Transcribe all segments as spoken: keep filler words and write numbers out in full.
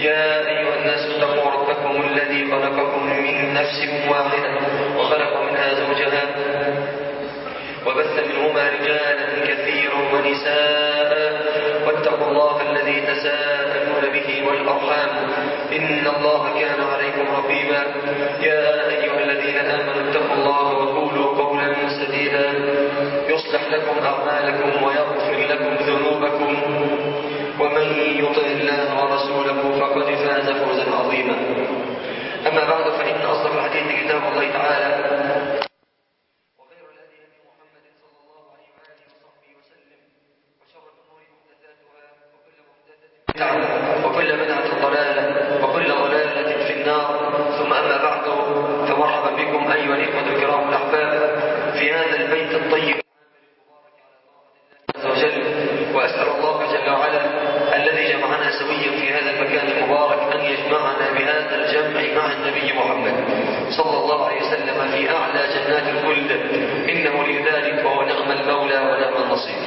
يا أيها الناس اتقوا ربكم الذي خلقكم من نفس واحدة وخلق منها زوجها وبث منهما رجالا كثيرا ونساء واتقوا الله الذي تساءلون به والأرحام إن الله كان عليكم رقيبا. يا أيها الذين آمنوا اتقوا الله وقولوا قولا سديدا يصلح لكم أعمالكم ويغفر لكم ذنوبكم ومن يطع الله ورسوله فقد فاز فوزا عظيما. أما بعد فإن أصدق الحديث كتاب الله تعالى وخير الهدي هدي محمد صلى الله عليه وآله وصحبه وسلم وشر الأمور محدثاتها وكل محدثة بدعة وكل بدعة ضلالة وكل ضلالة في النار. ثم أما بعد فمرحبا بكم أيها الإخوة الكرام الأحباب في هذا البيت الطيب عز وجل، وأسأل الله جل وعلا الذي جمعنا سويا في هذا المكان المبارك أن يجمعنا بهذا الجمع مع النبي محمد صلى الله عليه وسلم في أعلى جنات الخلد، إنه لذلك وهو نعم المولى ونعم النصير.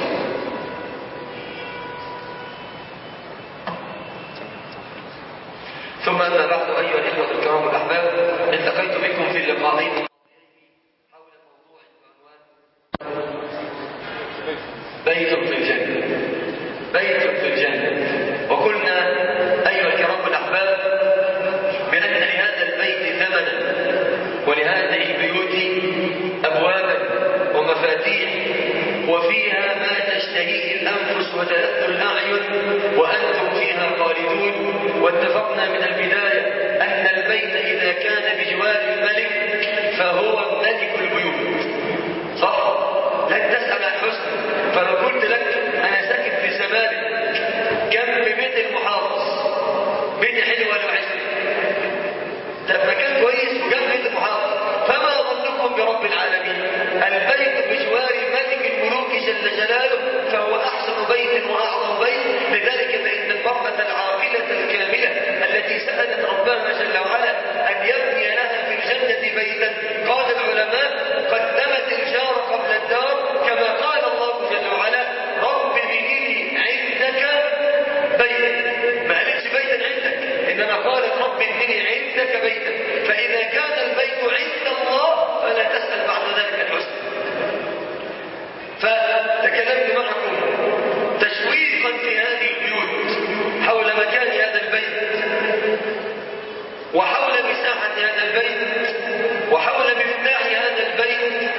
ثم أما بعد أيها الإخوة الكرام الأحباب، التقيت بكم في اللقاءين حول موضوع وعنوان بيت في الجنة. بيت في الجنة، وقلنا أيها الكرام الأحباب بأن لهذا البيت ثمنا ولهذه البيوت أبوابا ومفاتيح، وفيها ما تشتهيه الأنفس وتلذ الأعين وأنتم فيها خالدون. واتفقنا من البداية أن البيت إذا كان بجوار الملك فهو ملك البيوت، صح؟ لن تسأل عن حسن. فلو قلت لك أنا ساكن في زمالك جنب بيت المحافظ، بيت حلو ولا وحش؟ ده مكان كويس وجنب بيت المحافظ، فما ظنكم برب العالمين؟ البيت بجوار ملك الملوك جل جلاله فهو أحسن بيت وأعظم بيت. لذلك فإن المرأة العاقلة الكاملة التي سألت ربها جل وعلا أن يبني لها في الجنة بيتا، قال العلماء قدمت الجار قبل الدار، كما قال الله جل وعلا رب ابني عندك بيتا. ما قالتش بيتا عندك، إنما قالت رب ابني عندك بيتا. فإذا كان البيت عند الله فلا تسأل بعد ذلك الحسن. فتكلمت معكم تشويقا في هذه البيوت حول مكان هذا البيت وحول مساحة هذا البيت وحول مفتاح هذا البيت.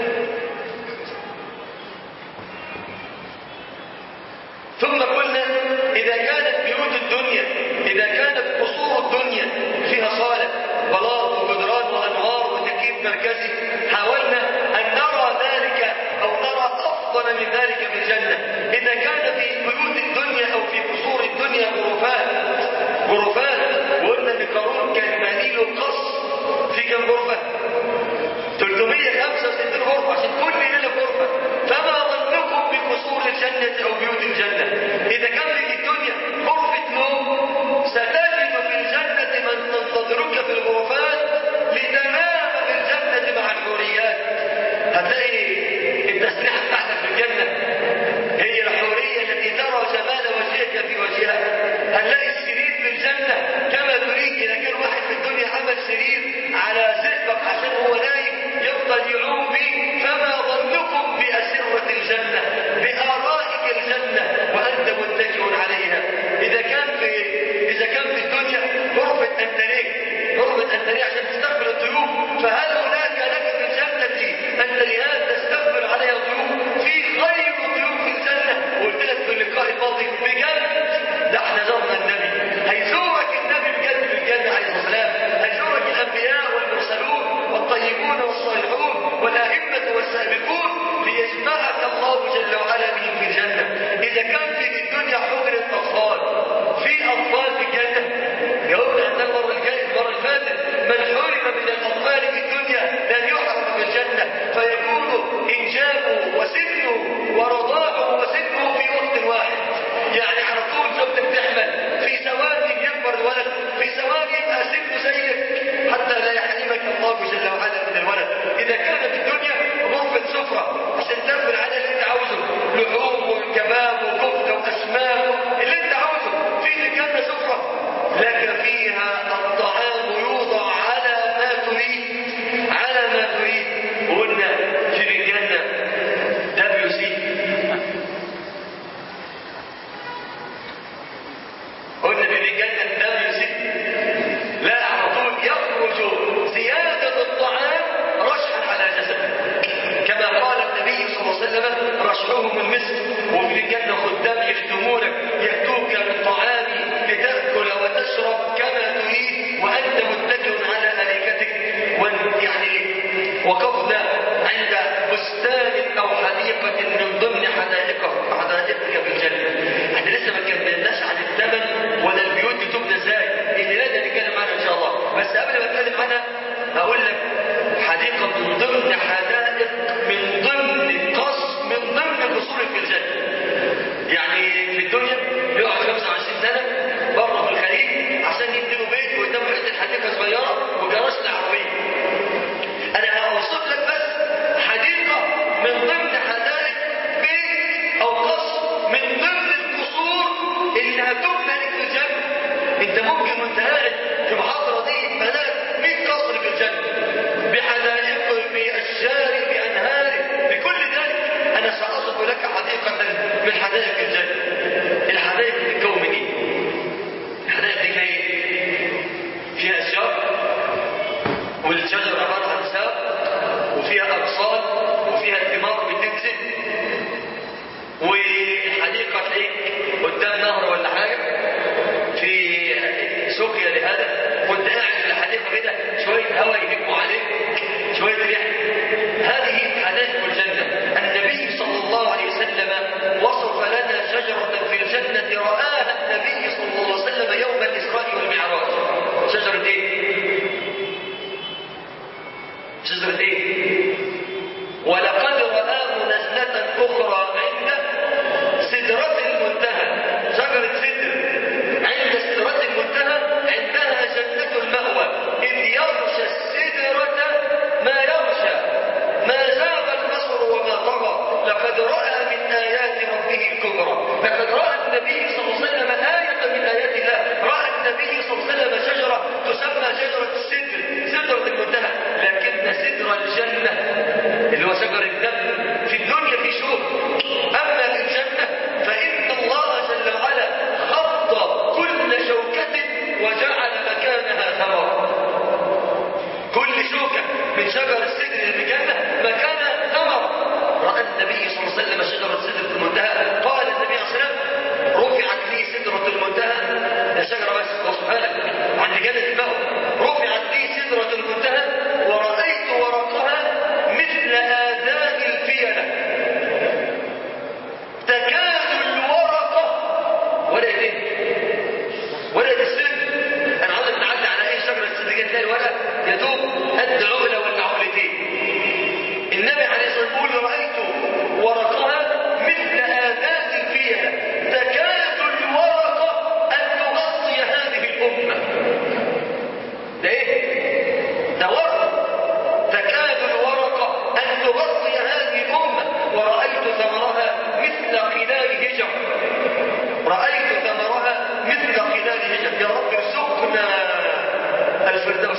ثم قلنا إذا كانت بيوت الدنيا، إذا كانت قصور الدنيا فيها صالة بلاط وجدران وأنوار وتكييف مركزي، حاولنا أن نرى ذلك أو نرى أفضل من ذلك في الجنة. إذا كان في بيوت الدنيا أو في قصور الدنيا غرفات غرفات وقلنا أن قارون كان مالي له قصر في كم غرفة؟ ثلاثمائة وخمسة وستين غرفة، عشان كل ليلة غرفة. فما ظنكم بقصور الجنة أو بيوت الجنة؟ إذا كان في الدنيا غرفة نوم، ستجد في الجنة من تنتظرك في الغرفات لتنام في الجنة مع الحوريات. هتلاقي التسريحة بتاعتك في الجنة هي الحورية التي ترى جمال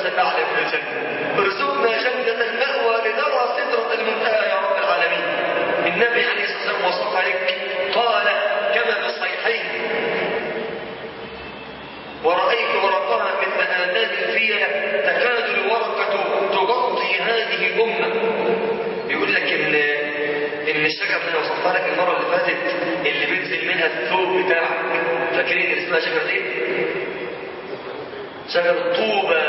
الفردوس الأعلى من الجنة، ارزقنا جنة المأوى لنرى سدرة المنتهى يا رب العالمين. النبي عليه الصلاة والسلام وصف لك قال كما في الصحيحين: ورأيت ورقها مثل آذان الفيلة تكاد الورقة تغطي هذه الأمة. يقول لك إن إن الشجرة اللي وصفتها لك المرة اللي فاتت اللي بينزل منها الثوب بتاعك، فاكرين اللي اسمها شجرة إيه؟ شجرة طوبة.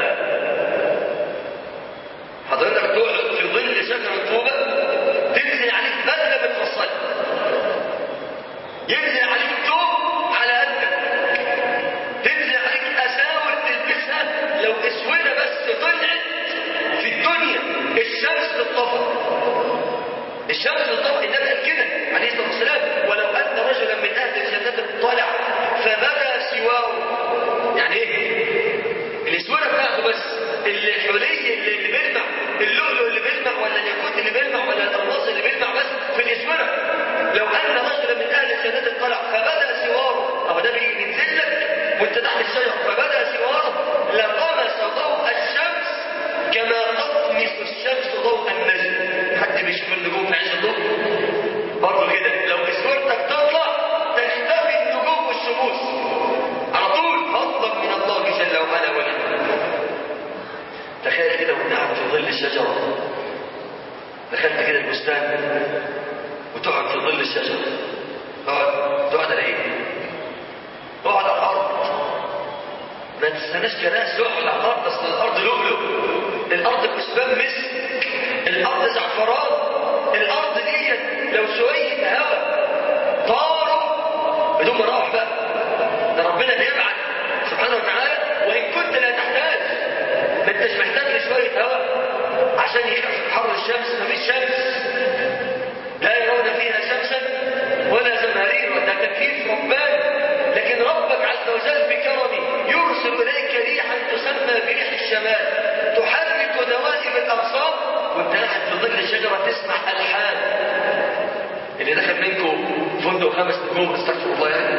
حضرتك تقعد في ظل شجرة طوبة تنزل عليك بدلة متفصلة، ينزل عليك ثوب على قدك، تنزل عليك أساور تلبسها لو أسودة بس طلعت في الدنيا الشمس تطفى. الشمس تطفى. النبي قال كده عليه الصلاة والسلام: ولو أن رجلا من أهل الجنة طلع فبدا سواه. يعني إيه؟ الأسودة بتاعته بس، الحلي اللي بيلمع، اللؤلؤ اللي بيلمع، ولا الياقوت اللي بيلمع، ولا الألماس اللي بيلمع بس في الأسودة. لو أن رجلا من أهل الجنة طلع فبدا سواه، أو ده بينزل لك وأنت تحت الشجر، فبدا سواه لطمس ضوء الشمس كما تطمس الشمس ضوء النجم. حد بيشوف النجوم في عز الضوء؟ برضه كده لو اسودتك تطلع تختفي النجوم والشموس على طول، فضلا من الله جل وعلا ونعمه. تخيل كده وانت قاعد في ظل الشجره، دخلت كده البستان وتقعد في ظل الشجره، تقعد تقعد على ايه؟ تقعد على الارض. ما تستناش كناس، تقعد على الارض، اصل الارض لؤلؤ، الارض كثبان مسك، الارض زعفران. الارض دي لو شويه هواء طاروا بدون مراوح بقى، ده ربنا بيبعت سبحانه وتعالى. وان كنت لا تحتاج، ما انتش محتاج لشويه هواء عشان يخفف حر الشمس. مفيش شمس، لا يرون فيها شمسا ولا زمهرير، وده تكليف رباني. لكن ربك عز وجل بكرمه يرسل اليك ريحا تسمى بريح الشمال تحرك دوائب الاغصان، وانت قاعد في ظل الشجره تسمع الحان. اللي دخل منكم فندق خمس نجوم، استغفر الله يعني،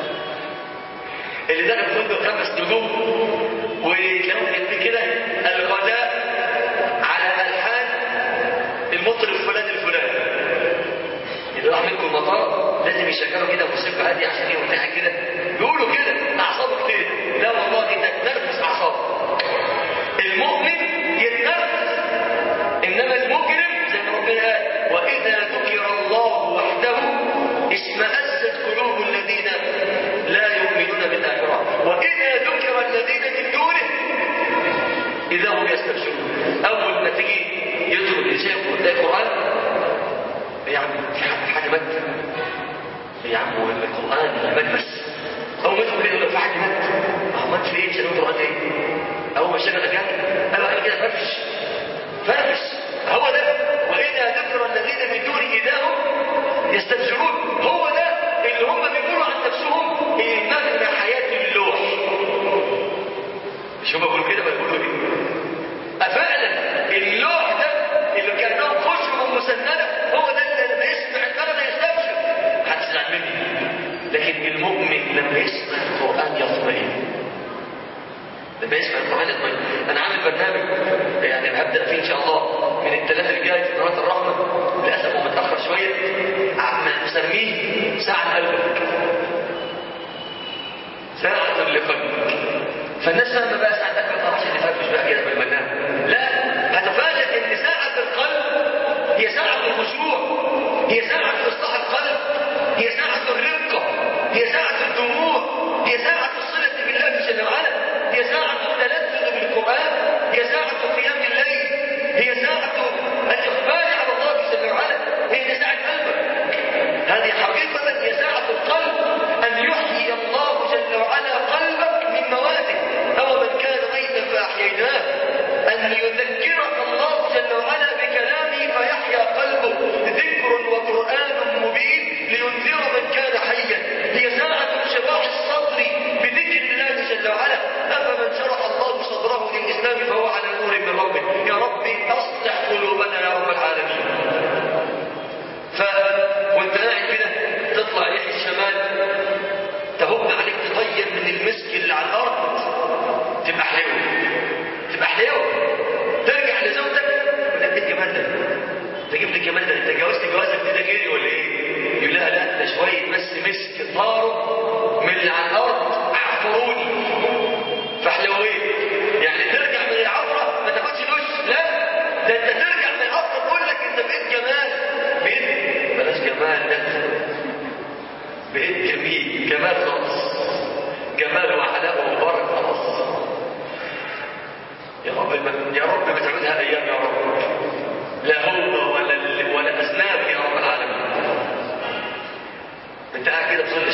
اللي دخل فندق خمس نجوم وتلاقوا كاتبين كده الغداء على الحان المطرب الفلاني الفلاني، اللي راح منكم المطار لازم يشغلوا كده موسيقى هاديه عشان يرتاح كده. بيقولوا كده اعصابه كتير. لا والله ده تنرفز اعصابه. المؤمن يتنرفز، انما المجرم زي ما ربنا قال: واذا ذكر الله وحده اشمئزت قلوب الذين لا يؤمنون بالاخره، واذا ذكر الذين من دونه اذا هم يستبشرون. اول ما تيجي يدخل الشيخ ويلاقي القران، يا عم في حد مات، يا عم هو القران مات بس. اول ما يدخل كده يقول في حد مات، اه مات في ايه؟ شنو القران ايه؟ اول ما الشيخ ده كان انا قال كده فرفش فرفش. هو ده واذا ذكر الذين من دونه اذا هم يستبشرون. هو ده اللي هم بيقولوا عن نفسهم مغنى حياه اللوح. مش هم بيقولوا كده؟ بيقولوا ايه؟ افعلا اللوح ده اللي كانهم خشب مسنده هو ده اللي لما يسمع الكلام يستبشر. هتزعل مني، لكن المؤمن لما يسمع القران يطمئن. لما يسمع القرآن يطمئن. أنا عامل برنامج يعني هبدأ فيه إن شاء الله من الثلاثة الجاي في قناة الرحمة، للأسف هو متأخر شوية، مسميه ساعة قلبك، ساعة لقلبك. فالناس فاهمة بقى ساعة قلبك عشان يفرفش بقى كده بالمنام. لا، هتفاجئ إن ساعة القلب هي ساعة الخشوع، هي ساعة إصلاح القلب، هي ساعة الرقة، هي ساعة الدموع، هي ساعة الصلة بالله جل وعلا، هي ساعة التلذذ بالقرآن، هي ساعة قيام الليل، هي ساعة الإقبال على الله جل وعلا، هي ساعة قلبك. هذه حقيقة هي ساعة القلب، أن يحيي الله جل وعلا قلبك من مواته. أو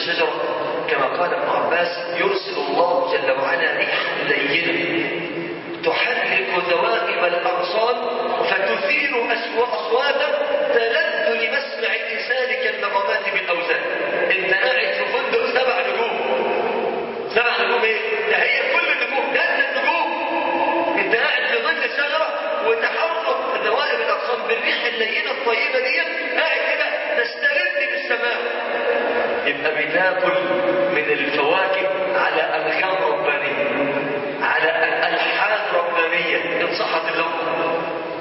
الشجرة كما قال ابن عباس يرسل الله جل وعلا ريحا لينة تحرك ذوائب الأغصان فتثير أصواتا تلذ لمسمع الإنسان كالنغمات بالأوزان. أنت قاعد في فندق سبع نجوم، سبع نجوم إيه؟ ده هي كل النجوم، ده النجوم. أنت قاعد في ظل الشجرة وتحرك ذوائب الأغصان بالريح اللينة الطيبة دي، قاعد كده تسترد بالسماء. يبقى بتاكل من الفواكه على ألحان ربانية، على ألحان ربانية إن صحت اللغة.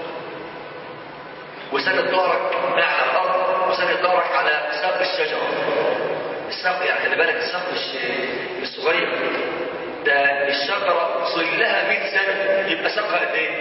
وسند ظهرك على الأرض وسند ظهرك على ساق الشجرة. الساق يعني خلي بالك الساق مش مش صغير، ده الشجرة ظلها مئة سنة، يبقى ساقها قد إيه؟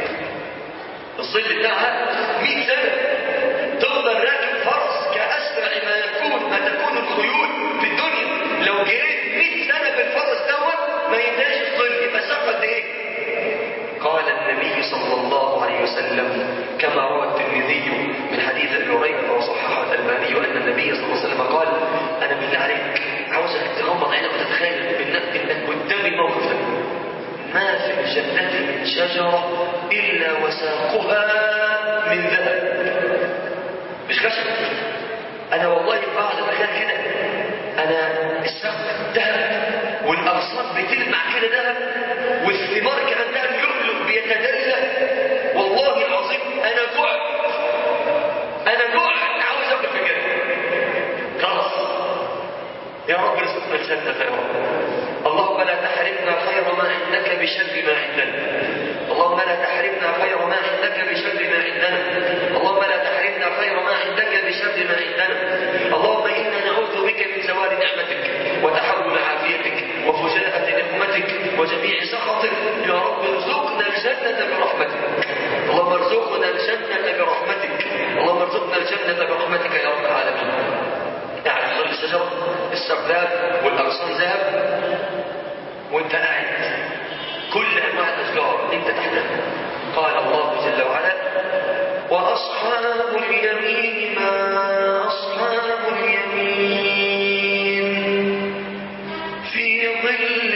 الظل بتاعها مئة سنة. تفضل راكب فرس كأسرع ما يكون ما تكون الخيول في الدنيا، لو جريت مئة سنة بالفرس دوت ما ينتهيش الظل، يبقى ساقها قد إيه؟ قال النبي صلى الله عليه وسلم كما روى الترمذي من حديث ابي هريره وصححه الالباني ان النبي صلى الله عليه وسلم قال: انا بالله عليك عاوزك تغمض عينك وتتخيل انك انك قدام الموقف ده. ما في الجنه من شجره الا وساقها من ذهب، مش خشب. انا والله بعد اتخيل كده انا الساق ذهب والاغصان بتلمع كده ذهب والثمار كمان ذهب لؤلؤ بيتدلى. والله العظيم انا جوعت، انا جوعت عاوز اكل في الجنه. خلاص يا رب ارزقنا الجنه يا رب. اللهم لا تحرمنا خير ما عندك بشر ما عندنا. اللهم لا تحرمنا خير ما عندك بشر ما عندنا. اللهم لا تحرمنا خير ما عندك بشر ما عندنا. اللهم انا نعوذ بك من زوال نعمتك وتحول عافيتك وفجاءة نقمتك وجميع سخطك. يا رب ارزقنا الجنة برحمتك. اللهم ارزقنا الجنة برحمتك. اللهم ارزقنا الجنة برحمتك يا رب العالمين. قاعد في ظل الشجرة، الساق ذهب والأغصان ذهب، وانت قاعد كل أنواع الأشجار انت تحتها. قال الله جل وعلا: وأصحاب اليمين ما أصحاب اليمين في ظل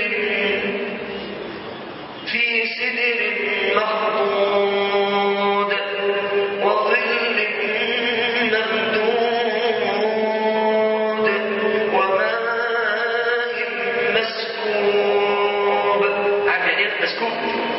في سدر مخضود وظل ممدود وماء مسكوب. عارف يعني ايه مسكوب؟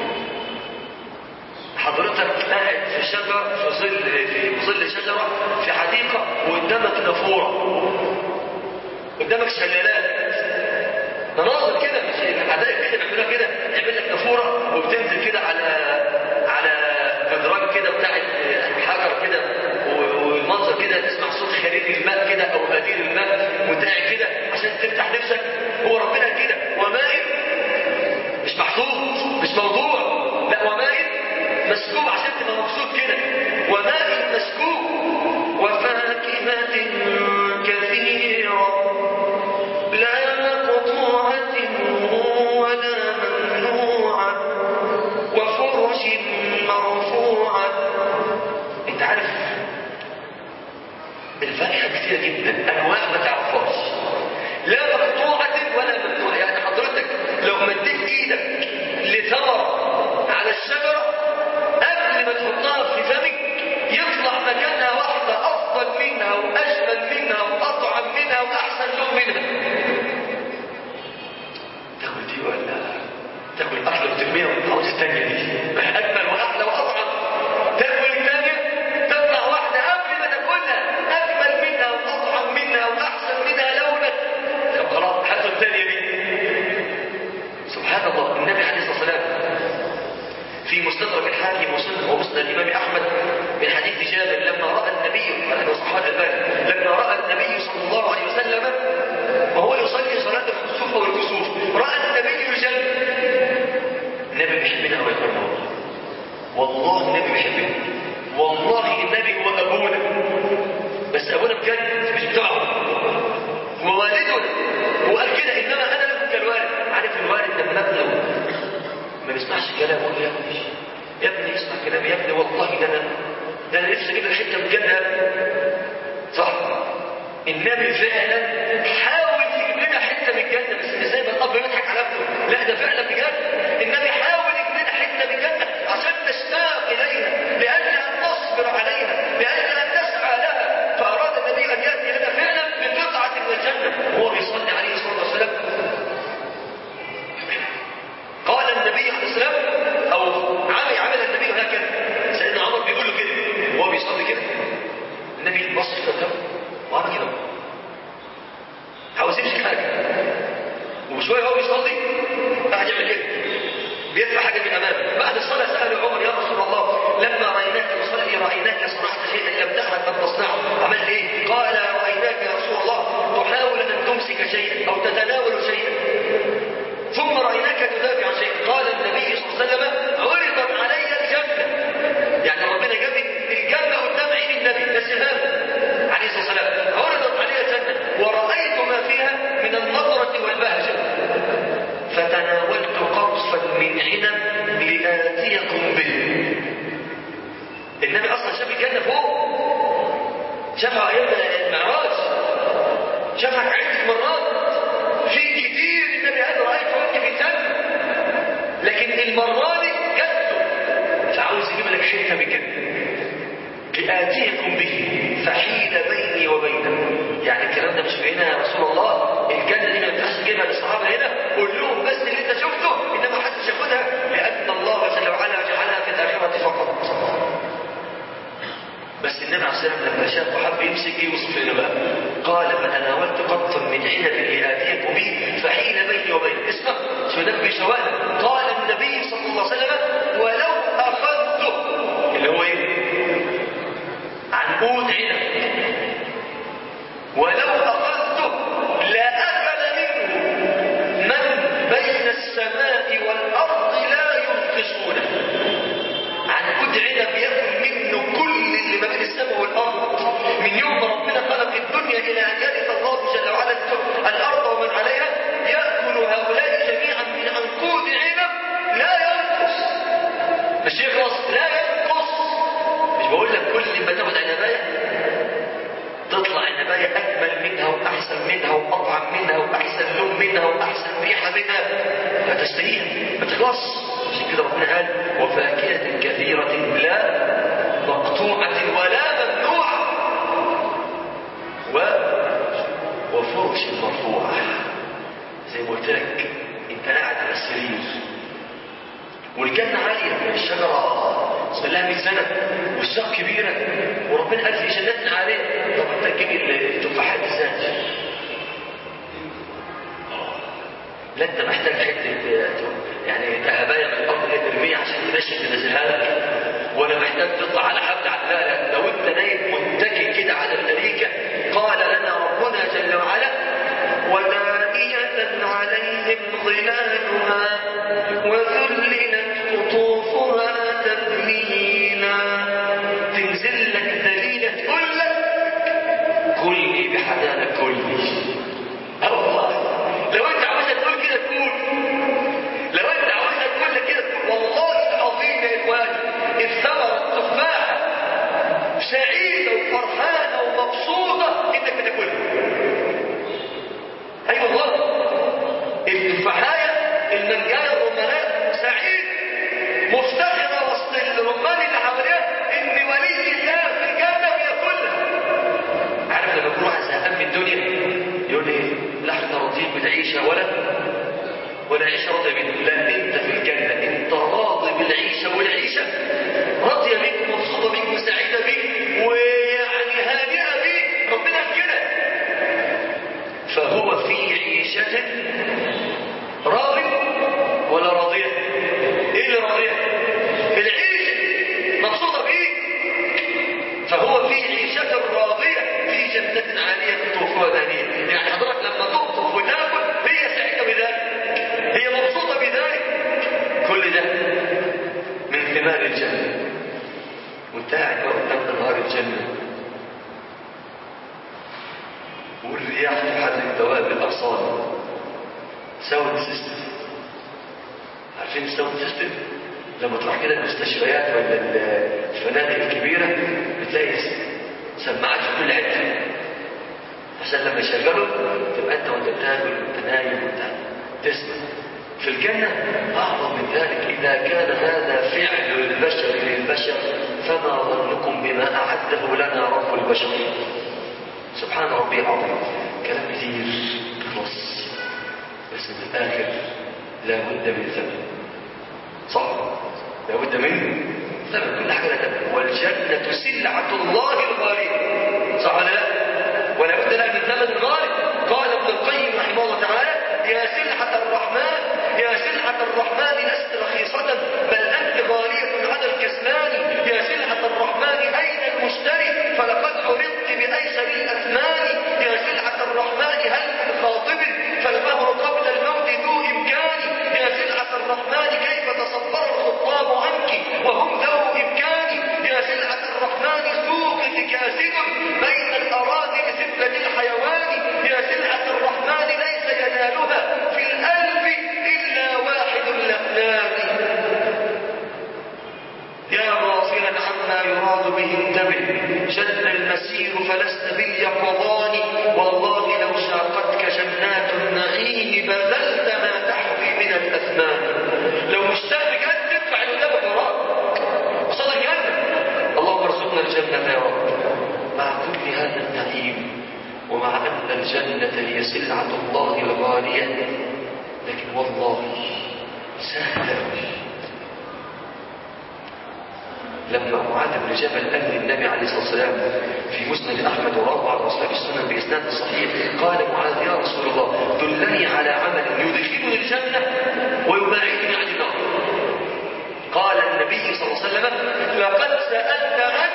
حضرتك قاعد في شجرة في ظل في ظل شجرة في حديقة وقدامك نافورة، قدامك شلالات، مناظر كده مش الحدائق كده بيعملوها كده، يعمل لك نافورة وبتنزل كده على على جدران كده بتاعت حجر كده، والمنظر كده تسمع صوت خريج الماء كده او غدير الماء وانت قاعد كده عشان تفتح نفسك. هو ربنا كده وماء مش محطوط مش موضوع، لا وماء مسكوب عشان تبقى مبسوط كده. وماء مسكوب وفاكهة كثيرة لا مقطوعة ولا ممنوعة وفرش مرفوعة. انت عارف الفاكهة كثيرة جدا، انواع ما تعرفهاش، لا مقطوعة ولا ممنوعة. يعني حضرتك لو مديت ايدك لثمرة على الشجرة قبل ما تحطها في فمك يطلع مكانها واحدة أفضل منها وأجمل منها وأطعم منها وأحسن لون منها. تاكل دي ولا تاكل أكل وترميها وتعوز الثانية دي؟ أجمل وأحلى وأطعم. تاكل الثانية تطلع واحدة قبل ما تاكلها أجمل منها وأطعم منها وأحسن منها لونا. طب خلاص هاتوا الثانية دي. سبحان الله. النبي عليه الصلاة والسلام في مستدرك الحاكم وسنن ومسند الإمام أحمد من حديث جابر لما رأى النبي وصححه الألباني لما رأى النبي صلى الله عليه وسلم وهو يصلي صلاة الخسوف والكسوف رأى النبي الجنة. النبي بيحبنا أو يكرمنا، والله النبي بيحبنا، والله النبي هو أبونا، بس أبونا بجد مش بتاعه، هو والدنا. وقال كده إنما أنا لكم كالوالد. عارف الوالد لما نبلغ ما بيسمعش كلام يقول يا ابني يا ابني اسمع كلامي يا ابني، والله ده انا ده انا نفسي اجيب لك حته من الجنه. صح؟ النبي فعلا حاول وشويه هو بيصلي قاعد يعمل كده، بيدفع حاجه من امامه. بعد الصلاه ساله عمر يا رسول الله لما رايناك تصلي رايناك صنعت شيئا لم تعلم ان تصنعه، عملت ايه؟ قال رايناك يا رسول الله تحاول ان تمسك شيئا او تتناول شيئا ثم رايناك تدافع عن شيء. قال النبي صلى الله عليه وسلم عرضت علي الجنه، يعني ربنا جاب الجنه قدام عين النبي بس عليه الصلاه والسلام، عرضت علي الجنه ورايت ما فيها من النضره والبهجه فتناولت قطفا من عنب لآتيكم به. النبي اصلا شاف الجنه فوق، شافها ايام المعراج، شافها عده مرات في كتير. النبي قال رايت وجهي في الجنه، لكن المره دي جت فعاوز يجيب لك حته من كده لآتيكم به فحيل بيني وبينه. يعني الكلام ده مش بينا يا رسول الله، الجنه دي ما ينفعش تجيبها للصحابه هنا، قول لهم بس اللي انت شفته انما حدش ياخدها لان الله جل وعلا جعلها في الاخره فقط. بس النبي عليه الصلاه والسلام لما شاف وحب يمسك يوصف لنا بقى قال فتناولت قطا من عنب لآتيكم به فحيل بيني وبينه. اسمع شو نبي شوال. قال النبي صلى الله عليه وسلم ولو اخذته اللي هو ايه؟ عنقود عنب، ولو اخذته لاكل منه من بين السماء والارض لا ينقصونه. عنقود عنب ياكل منه كل اللي ما بين السماء والارض من يوم ما ربنا خلق الدنيا الى ان يرث الله جل وعلا الارض ومن عليها، ياكل هؤلاء جميعا من عنقود عنب لا ينقص، مش يخلص لا ينقص. مش بقول لك كل ما تاخد عنبايه تطلع عنبايه اجمل منها واحسن منها واطعم منها واحسن لون منها واحسن ريحه منها فتشتهيها ما تخلص. عشان كده ربنا قال وفاكهه كثيره لا مقطوعه ولا ممنوعه و وفرش مرفوعه. زي ما قلت لك انت قاعد على السرير والجنه عاليه، الشجره بسم الله مئة سنه والساق كبيره وربنا قال في جنات عاليه. طب انت تجيب التفاحات ازاي؟ لا انت محتاج حته يعني ذهبايه من الارض ترميها عشان تنشف تنزلها لك، ولا محتاج تطلع على حبل عداله. لو انت نايم متكئ كده على الاريكه قال لنا ربنا جل وعلا ودانية عليهم ظلالها وذللت قطوفها تذليلا. تنزل لك ذليله تقول لك كلي بحنانك كلي. اه والله لو انت عاوزها تقول كده تقول، لو انت عاوزها تقول لك كده تقول. والله العظيم يا اخواني الثمره التفاحه سعيده وفرحانه ومبسوطه انك بتاكلها. اي أيوة والله التفاحايه المانجايه الرمانات سعيد مفتخره وسط الرمان اللي حواليها ان ولي الله في الجنه بياكلها. عارف لما يكون واحد زهقان من الدنيا يقول ايه؟ لحظه رضيت بالعيشه ولا ولا عيشه راضيه بيك. لا انت في الجنه انت راضي بالعيشه والعيشه راضيه بيك ومبسوطه بيك وسعيده بيك ويعني هانئه بيك. ربنا كده فهو في عيشه راضي ولا راضيه؟ ايه اللي راضيه؟ العيشه مبسوطه بيك. فهو في عيشه راضيه في جنه عاليه قطوفها دانيه. يعني حضرتك لما تقطف وتاكل هي سعيده بذلك، هي مبسوطه بذلك. كل ده من ثمار الجنه وانت قاعد قدام انهار الجنه والرياح تحرك دواب الاغصان. ساوند سيستم، عارفين الساوند سيستم؟ لما تروح كده المستشفيات ولا الفنادق الكبيره بتلاقي سماعات في كل حته عشان لما يشغلوا تبقى انت وانت بتاكل وانت نايم وانت تسمع. في الجنه اعظم من ذلك، اذا كان هذا فعل البشر للبشر فما ظنكم بما اعده لنا رب البشر. سبحان ربي العظيم. كلام كثير خلص بس في الاخر لابد من ثمن. صح؟ لابد من ثمن. كل حاجه لها ثمن. والجنه سلعه الله الغاليه. صح ولا لا؟ ولا بد لها من ثمن غالي. قال ابن القيم رحمه الله تعالى يا سلعه سلعة الله الغالية، لكن والله سهل أوي. لما معاذ بن جبل قال للنبي عليه الصلاة والسلام في مسند أحمد وروى عن أصحاب السنن بإسناد صحيح، قال معاذ يا رسول الله دلني على عمل يدخلني الجنة ويباعدني عن النار. قال النبي صلى الله عليه وسلم لقد سألت عن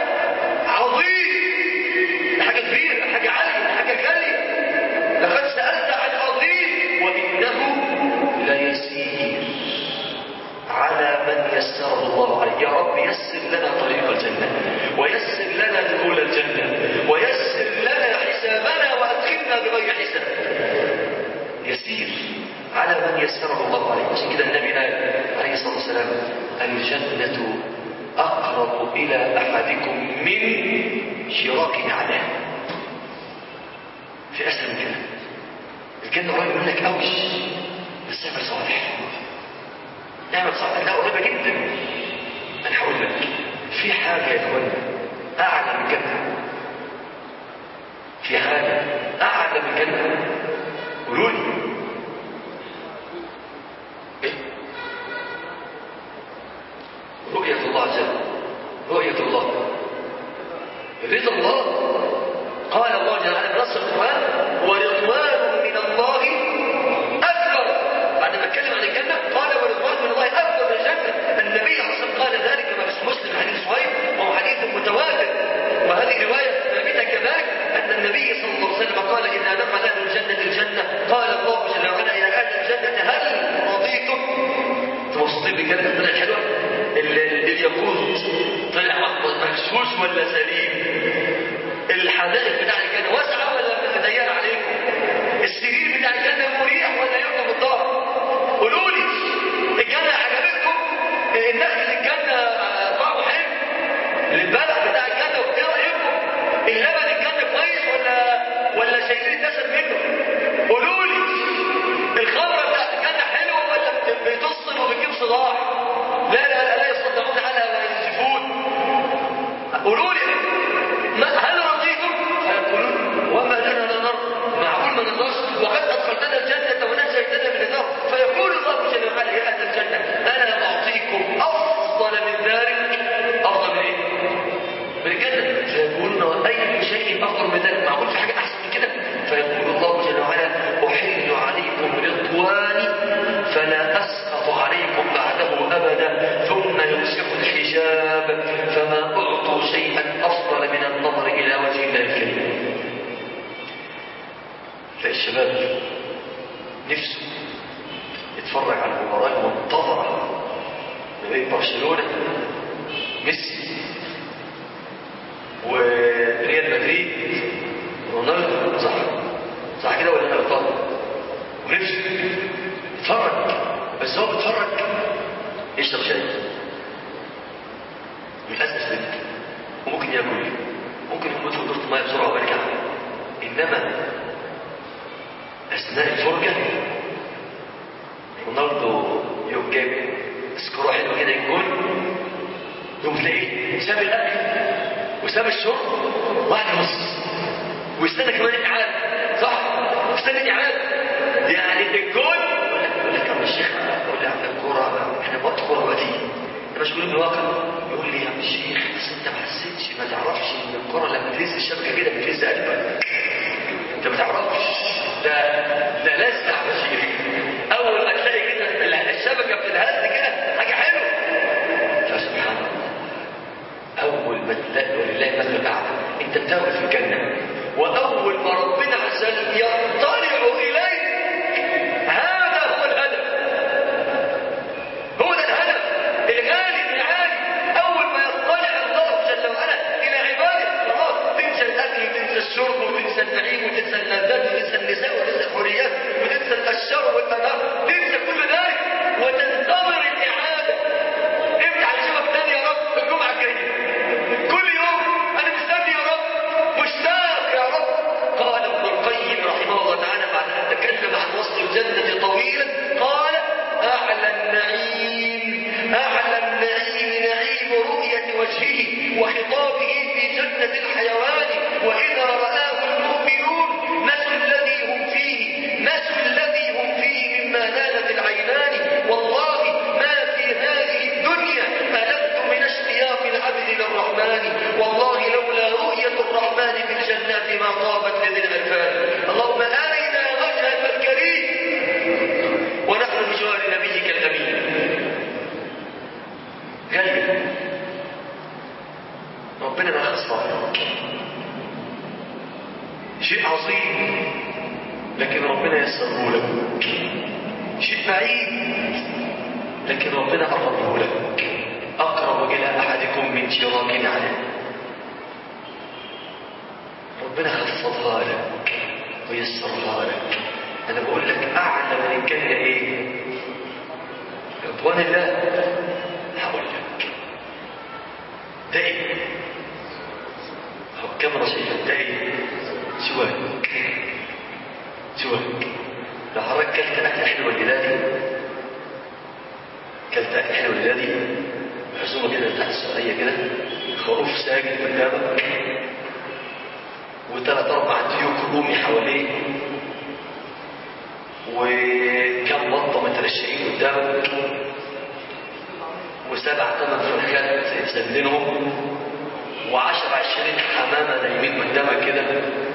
عظيم، حاجة كبيرة، حاجة عالية، حاجة غالية. لقد سألت عن عظيم وإنه ليسير على من يسره الله عليه. يا رب يسر لنا طريق الجنة، ويسر لنا دخول الجنة، ويسر لنا حسابنا وأدخلنا بغير حساب. يسير على من يسره الله عليه. عشان كده النبي قال عليه الصلاة والسلام الجنة أقرب إلى أحدكم من شراك نعله. في أسهل من كده. الجنة قريبة منك أوي، بس اعمل صالح. اعمل صالح، لا قريبة جدا. أنا هقول لك في حاجة يا إخوان أعلى من الجنة. في حاجة أعلى من الجنة. قولوا لي إيه؟ رؤية الله عز وجل. رؤية الله، رضا الله. قال الله جل وعلا بنص القرآن ورضوان من الله أكبر. بعد ما اتكلم عن الجنة قال ورضوان من الله أكبر من الجنة. النبي عليه الصلاة والسلام قال ذلك كما في مسلم حديث صهيب وهو حديث متواتر، وهذه رواية ثابتة كذلك أن النبي صلى الله عليه وسلم قال إذا دخل أهل الجنة الجنة قال الله جل وعلا يا أهل الجنة هل رضيتم؟ مبسوطين بالجنة؟ طلع حلوة؟ الياقوت طلع مغشوش ولا سليم؟ الحدائق بتاع الجنة واسعة ولا ضيقة عليكم؟ السرير بتاع الجنة مريح ولا يرضى بالدار؟ قولوا لي الجنة عجبتكم؟ النخل الجنة طعمه حلو؟ البلح بتاع الجنة ايه رأيكم؟ اللبن الجنة كويس ولا ولا شايلين الدسم منه؟ قولوا لي الخمرة بتاعت الجنة حلوة ولا بتصل وبتجيب صداع؟ لا لا لا يصدعون عنها ولا ينزفون. قولوا لي هل رضيتم؟ فيقولون وما لنا لا نرضى. معقول ما نرضاش وقد ادخلتنا الجنه ونجيتنا من النار. فيقول الله جل وعلا يا اهل الجنه انا اعطيكم افضل من ذلك. افضل من ايه؟ من الجنه. فيقولون اي شيء افضل من ذلك؟ معقول في حاجه احسن من كده؟ فيقول الله جل وعلا احل عليكم رضواني فلا اسقط عليكم بعده ابدا. ثم يمسك الحجاب فما اعطوا شيئا افضل من النظر الى وجه الله الكريم. تلاقي الشباب نفسه يتفرج على المباراه المنتظره ما بين برشلونه ميسي وريال مدريد رونالدو. صح صح كده ولا انا غلطان؟ ونفسه يتفرج، بس هو بيتفرج يشرب شاي للاسف منك، وممكن ياكل، ممكن يكون يدخل دورة الماء بسرعه ويرجع. انما اثناء الفرجه رونالدو يوم جايب سكوره حلوه كده يجون، يوم تلاقيه ساب الاكل وساب الشرب واحد ونص ويستنى كمان اعاده. صح؟ يستنى اعاده. يعني الجول يقول لك يا عم الشيخ يقول لي عم الكوره احنا في وقت كوره دلوقتي مشغولين بالواقع. يقول لي يا عم الشيخ بس انت ما حسيتش ما تعرفش ان الكوره لما تهز الشبكه كده بتهز قلبك؟ انت ما تعرفش ده ده لازم يا عم الشيخ. اول ما تلاقي كده الشبكه بتتهز كده حاجه حلوه. فسبحان الله اول ما تلاقي ولله المثل الاعلى انت بتاخد في الجنه، واول ما ربنا عز وجل يطلع اليك هذا هو الهدف. هو ده الهدف الغالي العالي. اول ما يطلع الله جل وعلا الى عباده خلاص تنسى الاكل وتنسى الشرب وتنسى النعيم وتنسى اللذات بعيد، لكن ربنا قربه لك، أقرب إلى أحدكم من شراك عليه. ربنا خفضها لك ويسرها لك. أنا بقول لك أعلى من الجنة إيه؟ رضوان الله. هقول لك ده إيه؟ كم نصيحة ده إيه؟ سواك. سواك. لو حضرتك كلت أكل حلو الليلة، كلت أكل حلو الليلة محزومة كده تحت السعودية كده، خروف ساجد قدامك وثلاث أربع ديوك رومي حواليه وكم بطة مترشقين قدامك وسبع ثمان فرخات تسلنهم وعشر عشرين حمامة نايمين قدامك كده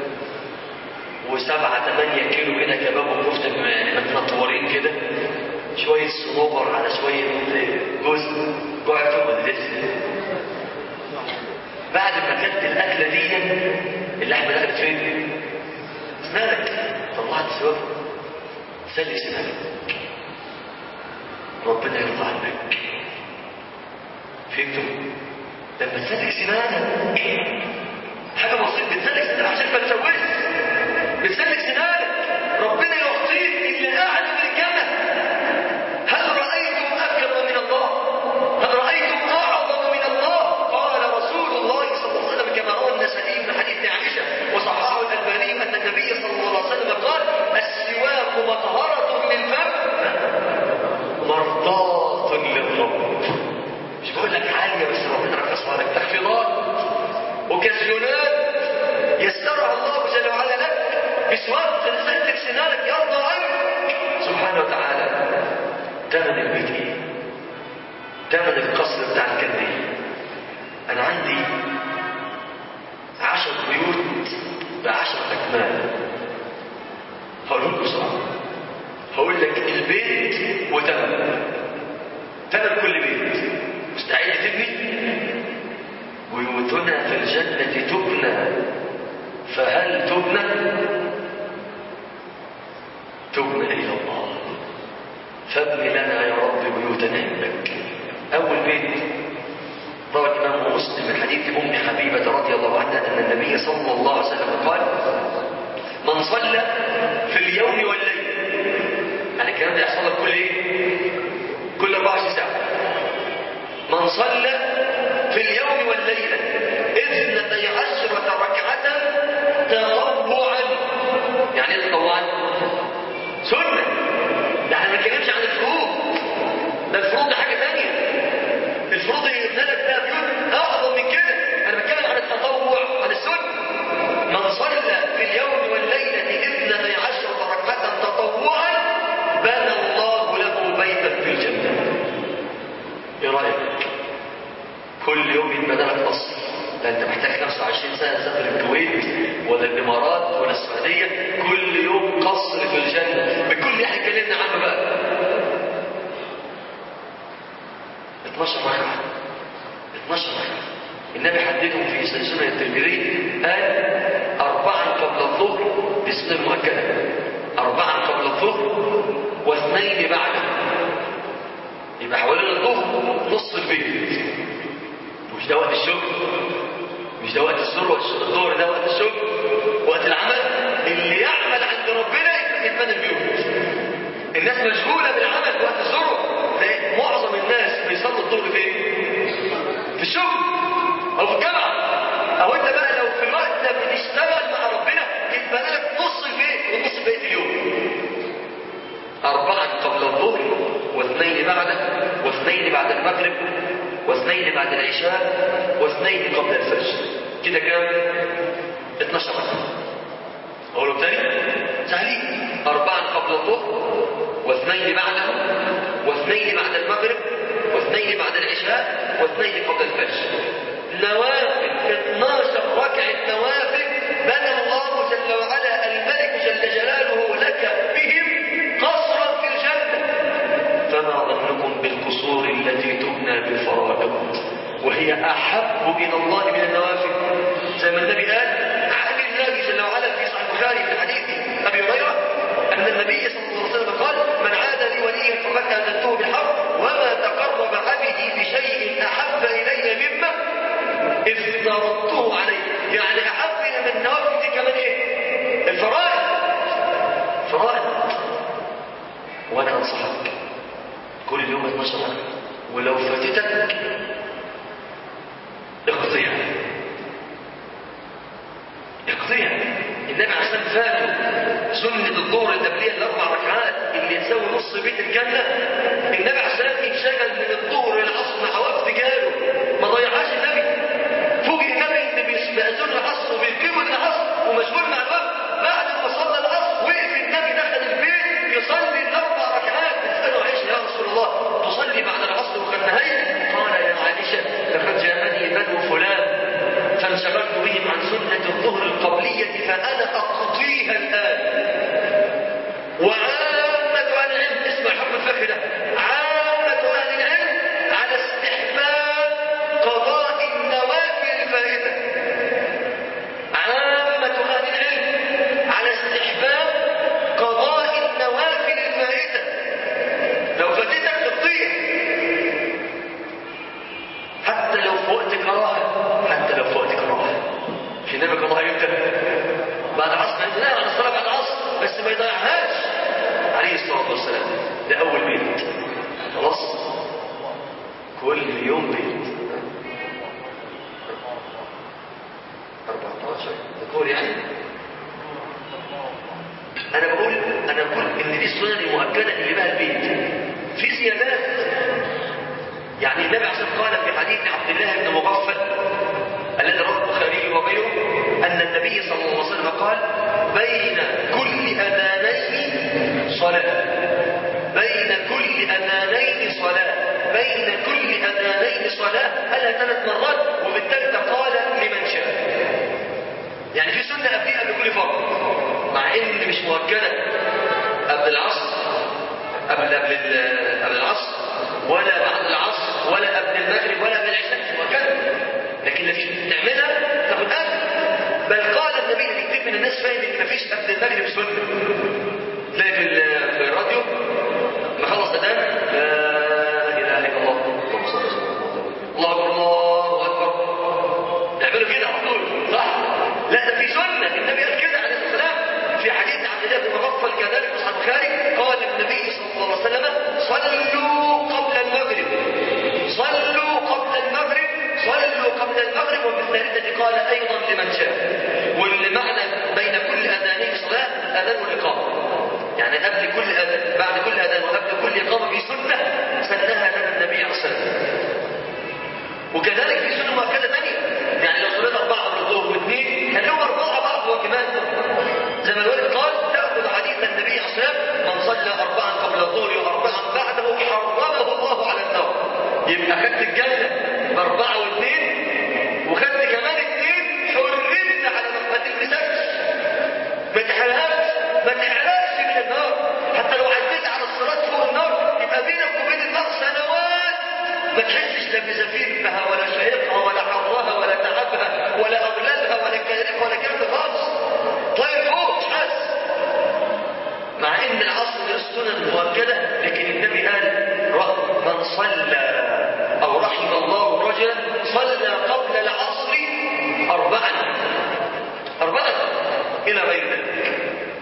وسبعة ثمانية كيلو كده كباب وكفتة متنطورين كده، شوية صنوبر على شوية جوز، جوعتهم ولا لسه؟ بعد ما اكلت الأكلة دي اللحمة دخلت فين؟ سنانك، طلعت سواب سلي سنانك، ربنا يرضى عنك. فهمتوا؟ لما تسلك سنانك حاجة بسيطة، بتسلك سنانك عشان ما تسويش، بتسلك سنانك ربنا يعطيك اللي أعلى من الجنة. هل رأيتم أكرم من الله؟ هل رأيتم أعظم من الله؟ قال رسول الله صلى الله عليه وسلم كما روى النسائي من حديث عائشة وصححه الألباني أن النبي صلى الله عليه وسلم قال: السواك مطهرة للفم مرضاة للرب. مش بقول لك عالية بس ربنا رخصها لك، تخفيضات اوكازيونات يسرها الله جل وعلا لك بسواك تسلك سنانك يرضى عنك سبحانه وتعالى. ثمن البيت ايه؟ ثمن القصر بتاع الجنة ايه؟ انا عندي عشر بيوت بعشر اكمال. هقول لكم بسرعة، هقول لك البيت وثمن ثمن كل بيت. مستعد تبني؟ بيوتنا في الجنة تبنى، فهل تبنى؟ تبنى إلى الله. فابن لنا يا رب بيوتا عندك. أول بيت روى الإمام مسلم من حديث أم حبيبة رضي الله عنها أن النبي صلى الله عليه وسلم قال: من صلى في اليوم والليل، يعني الكلام ده يحصل لك كل إيه؟ كل أربعة وعشرين ساعة. من صلى في اليوم والليلة اثنتي عشرة ركعة تطوعا. يعني ايه تطوعا؟ سنة. ده احنا ما بنتكلمش عن الفروض، ده الفروض ده حاجة ثانية. الفروض اللي قلنا لك ده بيوت أعظم من كده. أنا بتكلم عن التطوع، عن السنة. من صلى في اليوم والليلة اثنتي عشرة ركعة تطوعا بنى الله له بيتا في الجنة. ايه رأيك؟ كل يوم يتبنى لك قصر. لا انت محتاج خمسة وعشرين سنة تسافر الكويت ولا الامارات ولا السعودية، كل يوم قصر في الجنة بكل اللي احنا اتكلمنا عنه بقى. اثناشر ركعة اثناشر ركعة النبي حددهم في سنة الترمذي، قال أربعا قبل الظهر، دي السنة المؤكدة، أربعا قبل الظهر واثنين بعده، يبقى حوالين الظهر نص البيت. مش ده وقت الشغل، مش ده وقت الذروة، الظهر ده وقت الشغل، وقت العمل. اللي يعمل عند ربنا يتبنى البيوت. الناس مشغولة بالعمل وقت الذروة، معظم الناس بيصلوا الظهر فين؟ في الشغل أو في الجامعة. أو أنت بقى لو في الوقت ده بتشتغل مع ربنا يتبنى لك نص البيت ونص البيت اليوم. أربعا قبل الظهر واثنين بعده واثنين بعد المغرب واثنين بعد العشاء واثنين قبل الفجر. كده كام؟ اثناشر ركعة. أقوله تاني؟ سهلين. أربعا قبل الظهر واثنين بعده واثنين بعد المغرب واثنين بعد العشاء واثنين قبل الفجر. نوافل، اثناشر ركعة نوافل بنى الله جل وعلا الملك جل جلاله لك بهم قصرا في الجنة. فما ظنكم بالقصور التي تبنى بالفرائض وهي أحب إلى الله من النوافل؟ زي ما النبي قال عن الله جل وعلا في صحيح البخاري في حديث أبي هريرة أن النبي صلى الله عليه وسلم قال: من عاد لي وليا وانا انصحك كل يوم اتناشر ركعه، ولو فاتتك اقضيها اقضيها. النبي عليه الصلاه والسلام سنه الظهر القبليه الاربع ركعات اللي تساوي نص بيت الجنه. النبي عليه الصلاه والسلام انشغل من الظهر للعصر مع وقت جاله، ما ضيعهاش النبي. فوجئ النبي ان بيأذن العصر وبيقيموا العصر ومشغول مع الوقت. بعد ما صلى العصر وقف النبي دخل البيت يصلي الاربع ركعات. بتساله عائشه يا رسول الله تصلي بعد العصر وقد نهيت؟ قال يا عائشه لقد جاءني بنو فلان فانشغلت بهم عن سنه الظهر القبليه فانا اقضيها الان. وعامه اهل العلم، اسمع حكم الفقه ده، عامه اهل العلم على استحباب قضاء النوافل الفائته. عامه اهل العلم على استحباب قضاء النوافل الفائته. لو فاتتك تقضيها حتى لو في وقت كراهه، حتى لو في وقت كراهه. في النبي قضاها امتى؟ بعد العصر. لا على الصلاه بعد العصر، بس ما يضيعهاش عليه الصلاه والسلام. ده اول بيت. خلاص كل يوم بيت أربعتاشر ذكور يعني. انا بقول انا بقول ان دي السنن المؤكده اللي بها البيت. في زيادات يعني النبي عليه الصلاه والسلام قال في حديث عبد الله بن مغفل الذي رواه البخاري وغيره ان النبي صلى الله عليه وسلم قال بين كل اذانين صلاه، بين كل اذانين صلاه، بين كل اذانين صلاه. قالها ثلاث مرات، وفي الثالثه قال لمن شاء. يعني في سنه قبلها قبل كل فرض، مع ان مش مؤكده قبل العصر، قبل قبل قبل العصر ولا بعد العصر ولا قبل المغرب ولا قبل العشاء، مش مؤكده. لكن اللي تعملها تاخد اجر. بل قال النبي كثير من الناس فاهم ان مفيش قبل المغرب سنه. تلاقي في في الراديو ما خلص اذان لا اله الا الله اللهم صل وسلم الله اكبر الله اكبر، تعملوا كده على طول صح؟ لا ده في سنه. النبي قال كده عليه الصلاه والسلام في حديث عبد الله بن مغفل كذلك في البخاري. قال النبي صلى الله عليه وسلم صلوا قبل المغرب، صلوا قبل المغرب، صلوا قبل المغرب. وفي الثالثة قال أيضا لمن شاء. والمعنى بين كل أذانين صلاة الأذان والإقامة، يعني قبل كل أذان بعد كل أذان وقبل كل إقامة في سنة سنها لنا النبي عليه الصلاة والسلام. وكذلك في سنة مؤكدة ثانية، يعني لو صليت أربعة قبل الظهر واثنين خليهم أربعة بعض هو كمان. زي ما الوالد قال تأخذ حديث النبي عليه الصلاة والسلام من صلى أربعا قبل الظهر وأربعا بعده حرمه الله على النار. يبقى خدت الجنة بأربعة واثنين، وخدت كمان اثنين حرمت على ما تلبسكش، ما تحرقش ما تحرقش من النار. حتى لو عديت على الصراط فوق النار يبقى بينك وبين النار سنوات ما تحسش لا بزفيرها ولا شهيقها ولا حرها ولا تعبها ولا اغلالها ولا كارثها ولا كلام خالص. طيب فوق مش حاسس. مع ان العصر من السنن المؤكده، لكن النبي قال من صلى او رحم الله رجلا صلى قبل العصر اربعا اربعا الى غير ذلك.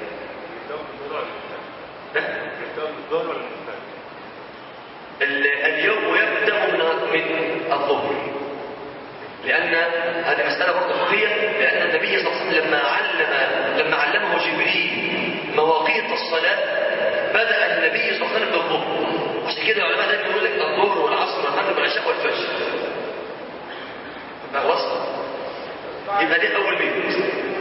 اليوم يبدأ من الظهر، لأن هذه مسألة برضه فقهية، لأن النبي صلى الله عليه وسلم لما علم لما علمه جبريل مواقيت الصلاة بدأ النبي صلى الله عليه وسلم بالظهر. عشان كده العلماء دايما يقول لك الظهر والعصر والمغرب والعشاء والفجر. خلاص؟ يبقى ده أول بيت.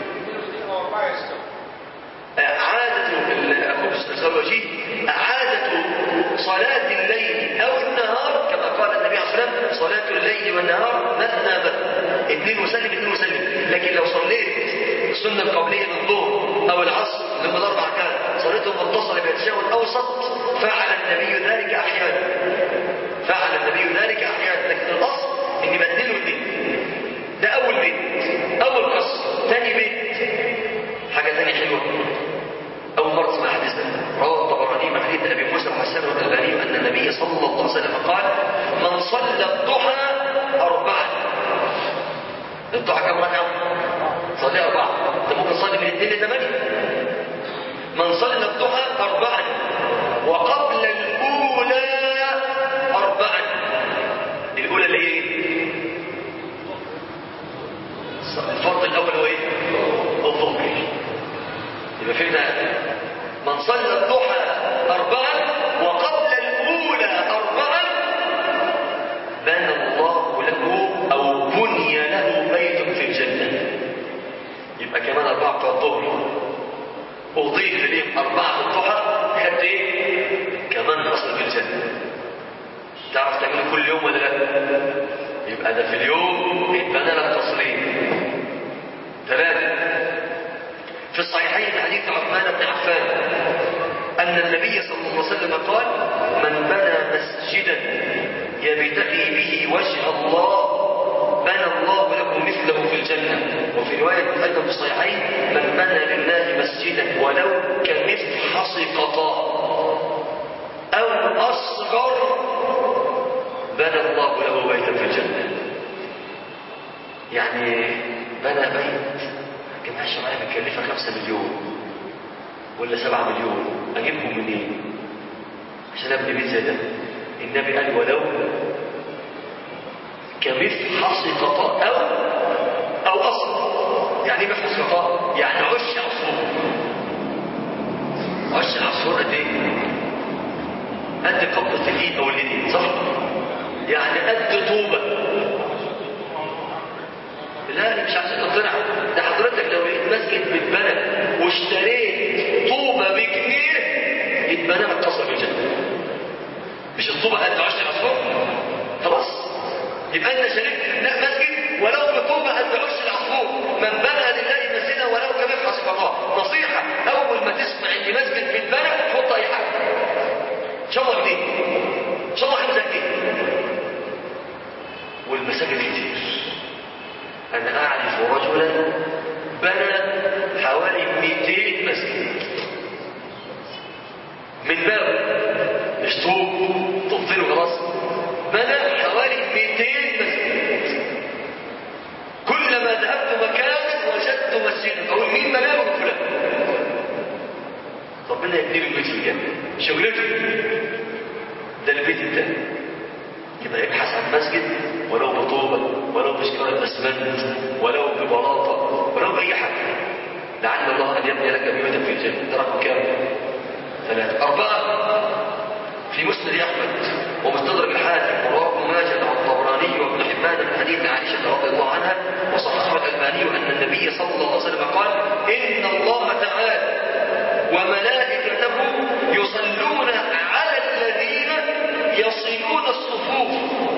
عادة أخوك الزوجي عادة صلاة الليل أو النهار كما قال النبي عليه الصلاة والسلام صلاة الليل والنهار مثنى مثنى، اثنين وسلم اثنين وسلم. لكن لو صليت السنة القبلية للظهر أو العصر اللي هم الأربع ركعات صليتهم متصلة بالتشهد الأوسط فعل النبي ذلك أحيانا، فعل النبي ذلك أحيانا. لكن الأصل إن يبقى اثنين واثنين. ده أول بيت، أول قصر. ثاني بيت حاجة ثانية حلوة أول مرة اسمها حديث ده رواه الطبراني من حديث أبي موسى وحسن والألباني أن النبي صلى الله عليه وسلم قال من صلى الضحى أربعا. الضحى كم ركعة؟ صلي أربعة. أنت ممكن تصلي من اثنين لثمانية. من صلى الضحى أربعا وقبل به وجه الله بنى الله له مثله في الجنة. وفي رواية أيضا في الصحيحين: من بنى لله مسجدا ولو كمفحص قطاء أو أصغر بنى الله له بيتا في الجنة. يعني بنى بيت كما الشرعية بتكلفها خمسة مليون ولا سبعة مليون، أجيبهم منين عشان أبني بيت زي ده؟ النبي قال: ولو كمفحص قطاء أو أو أصغر. يعني ايه مفحص قطاء؟ يعني عش عصفور. عش عصفور قد ايه؟ قد قبضة الإيد أو اليدين، صح؟ يعني قد طوبة. لا أنا مش عايزين نقتنع، ده حضرتك لو لقيت مسجد بيتبنى واشتريت طوبة بجنيه يتبنى لك قصر في الجنة. مش الطوبة قد عش العصفور؟ خلاص يبقى أنت شريت مسجد ولو بطوبة قد عش العصفور. من بنى لله مسجدا ولو كمفحص قطاء. نصيحة: أول ما تسمع إن مسجد بيتبنى حط أي حاجة، إن شاء الله جديد، إن شاء الله خمسة جديد. والمساجد كتير. أنا أعرف رجلا بنى حوالي مئتين مسجد من باب، مش طوب طوبتين وخلاص، بنى حوالي مئتين مسجد. كلما ذهبت مكانا وجدت مسجدا أقول: مين بناه؟ فلان. ربنا يبني له بيت في الجنة، شغلته ده البيت الثاني. يبقى ابحث عن مسجد ولو بطوبة ولو بشكارة اسمنت ولو ببلاطة ولو بأي حاجة، لعل الله أن يبني لك بيوتا في الجنة. تركوا كام؟ ثلاثة. أربعة في مسند أحمد ومستدرك الحاكم ورواه ابن ماجه والطبراني وابن حبان من حديث عائشة رضي الله عنها وصححه الألباني أن النبي صلى الله عليه وسلم قال: إن الله تعالى وملائكته يصلون على الذين يصلون الصفوف.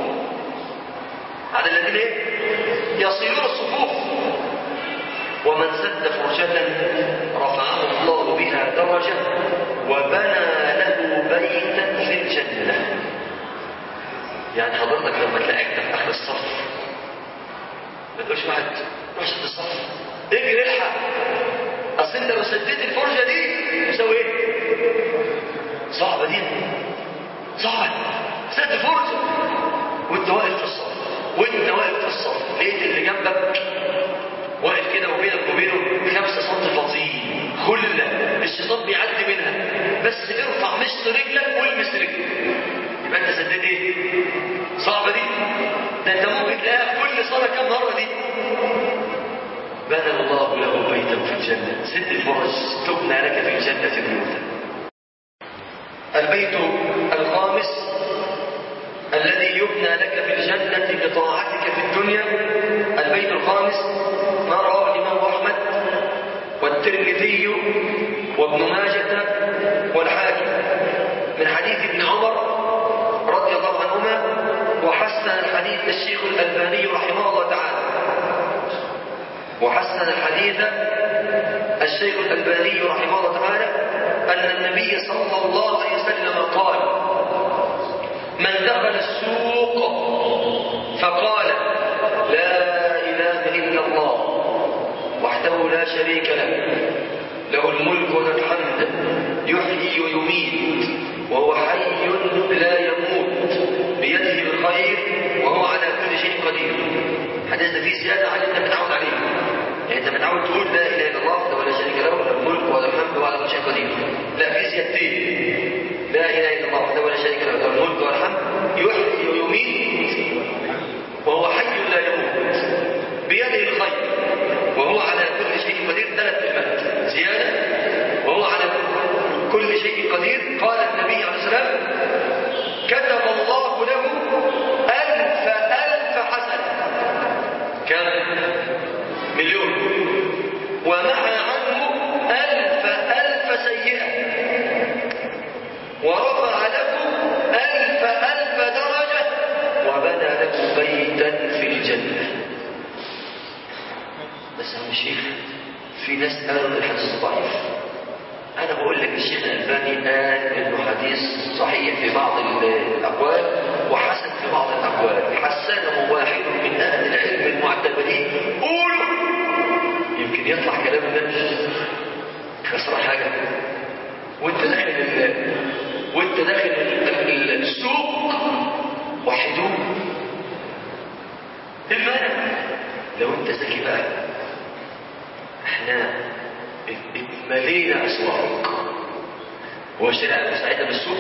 على الذين ايه؟ يصلون الصفوف. ومن سد فرجة رفعه الله بها درجة وبنى له بيتا في الجنة. يعني حضرتك لما تلاقي حته في اخر الصف ما تقولش واحد روح سد الصف، اجري الحق، اصل انت لو سديت الفرجة دي تسوي ايه؟ صعبة دي، صعبة. سد فرجة وانت واقف في الصف، وانت واقف في الصف لقيت اللي جنبك واقف كده وبينك وبينه خمسة سنتي فاضيين، خلة الشيطان بيعدي منها، بس ارفع مشط رجلك والمس رجلك، يبقى انت سديت ايه؟ صعبة دي. ده انت ممكن تلاقيها في كل صلاة كم مرة دي. بنى الله له بيتا في الجنة. سد الفرج تبنى لك في الجنة بيوتا. البيت الخامس الذي يبنى لك في الجنة بطاعتك في الدنيا. البيت الخامس ما رواه الإمام أحمد والترمذي وابن ماجه والحاكم من حديث ابن عمر رضي الله عنهما، وحسن الحديث الشيخ الألباني رحمه الله تعالى. وحسن الحديث الشيخ الألباني رحمه الله تعالى أن النبي صلى الله عليه وسلم قال: من دخل السوق فقال: لا إله إلا الله وحده لا شريك له، له الملك وله الحمد، يحيي ويميت وهو حي لا يموت، بيده الخير وهو على كل شيء قدير. حديث فيه زيادة عن انت متعود عليه، يعني انت متعود تقول لا اله الا الله وحده لا شريك له، له الملك وله الحمد وهو على كل شيء قدير. لا، في زيادتين: لا اله الا الله وحده لا شريك له، له الملك وله الحمد، يحيي ويميت وهو حي لا يموت، بيده الخير وهو على كل شيء قدير. ثلاث كلمات زيادة: وهو على كل شيء قدير. قال النبي عليه السلام: كتب الله له ألف ألف حسنة. كم؟ مليون. ومحى عنه ألف ألف سيئة، ورفع له ألف ألف درجة، وبنى له بيتا في الجنة. بس يا الشيخ في ناس قالوا الحديث ضعيف. أنا بقول لك الشيخ الألباني قال إنه حديث صحيح في بعض الأقوال وحسن في بعض الأقوال. حسن يطلع كلام النبي خسر حاجة. وانت داخل ال... وانت داخل ال... السوق وحدوه المانع. لو انت ذكي بقى، احنا اتملينا اسواق. هو الشارع مساعدة بالسوق.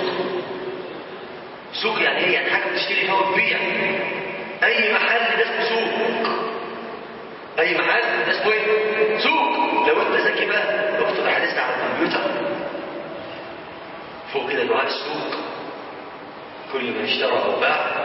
سوق يعني ايه؟ يعني حاجة بتشتري فيها وتبيع. اي محل ده اسمه سوق. اي محل ده اسمه ايه؟ سوق. لو انت ذكي بقى اكتب احاديث على الكمبيوتر فوق كده دعاء السوق، كل ما اشترى او باع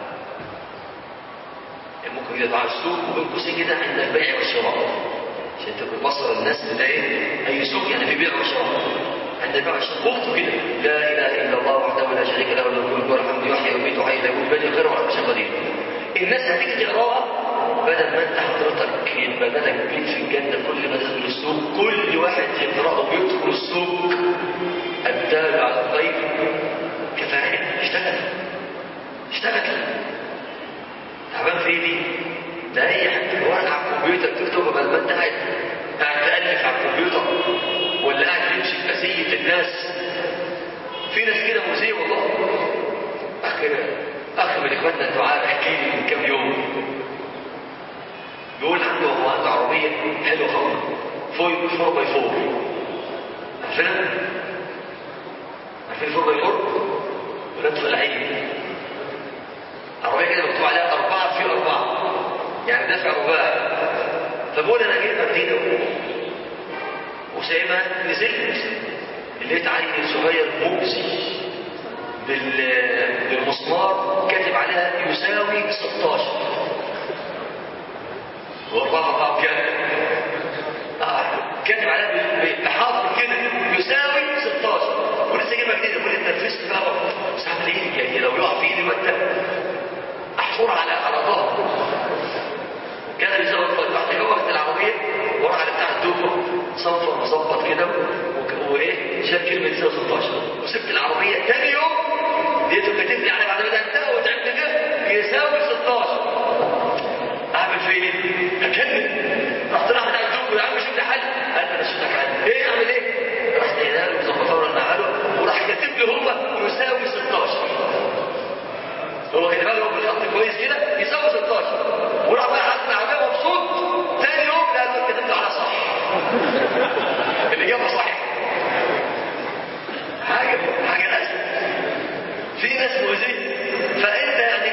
ممكن كده دعاء السوق، وبين قوسين كده عند البيع والشراء عشان تبقى بصر الناس بتاع ايه؟ اي سوق يعني في بيع وشراء. عند البيع والشراء اكتب كده لا اله الا الله وحده لا شريك له له الملك والحمد يحيي ويميت وحي لا يموت بل يقر ولا شيء قدير. الناس هتيجي تقراها بدل ما انت حضرتك يبقى لك بيت في الجنه كل ما تدخل السوق كل واحد يقراه ويدخل السوق الدال على الخير كفاعل. اشتغل اشتغل تعبان في ايدي ده اي حاجه ورقه على الكمبيوتر تكتبها بدل ما انت قاعد قاعد تالف على الكمبيوتر ولا قاعد تمشي في اسيه الناس. في ناس كده مؤذيه والله. اخ اخ من اخواننا الدعاء حكي لي من كام يوم بيقول عنده هو عنده عربيه حلوه خالص فوق فور باي فور. عارفينها؟ عارفين فور باي فور؟ ولا انتوا العين عربيه كده مكتوب عليها اربعه في اربعه يعني دفع رباعي. فبقول انا جايبها جديده وسايبها. نزلت لقيت عيل صغير مؤذي بالمسمار كاتب عليها يساوي ستاشر. هو أربعة أربعة بكام؟ آه. كاتب عليها بحرف كده يساوي ستاشر ولسه جايبها جديده. بقول اتنرفزت بقى بس اعمل ايه؟ يعني لو يقع في ايدي وانت احفر على على ظهر كان بيزود بعد جوه العربيه وراح على بتاع الدوبه صنفر مظبط كده وايه شال كلمه يساوي ستاشر وسبت العربيه. ثاني يوم لقيته كاتب لي على بعد ما انتهى وتعبت كده يساوي ستاشر. اعمل في ايه؟ اكلم. رحت راح بتاع الدوبه يا عم شوف لي حل. قال انا شوف لك حل. ايه اعمل ايه؟ رحت قايلها له وظبطها له رنها له وراح كاتب لي هو يساوي ستاشر. هو كاتبها له بالخط كويس كده يساوي ستاشر وراح بقى حد العربيه مبسوط. ثاني يوم لا له كتبت على صح. الاجابه صحيحه. حاجه حاجه اسف. في ناس مؤذيه. فانت يعني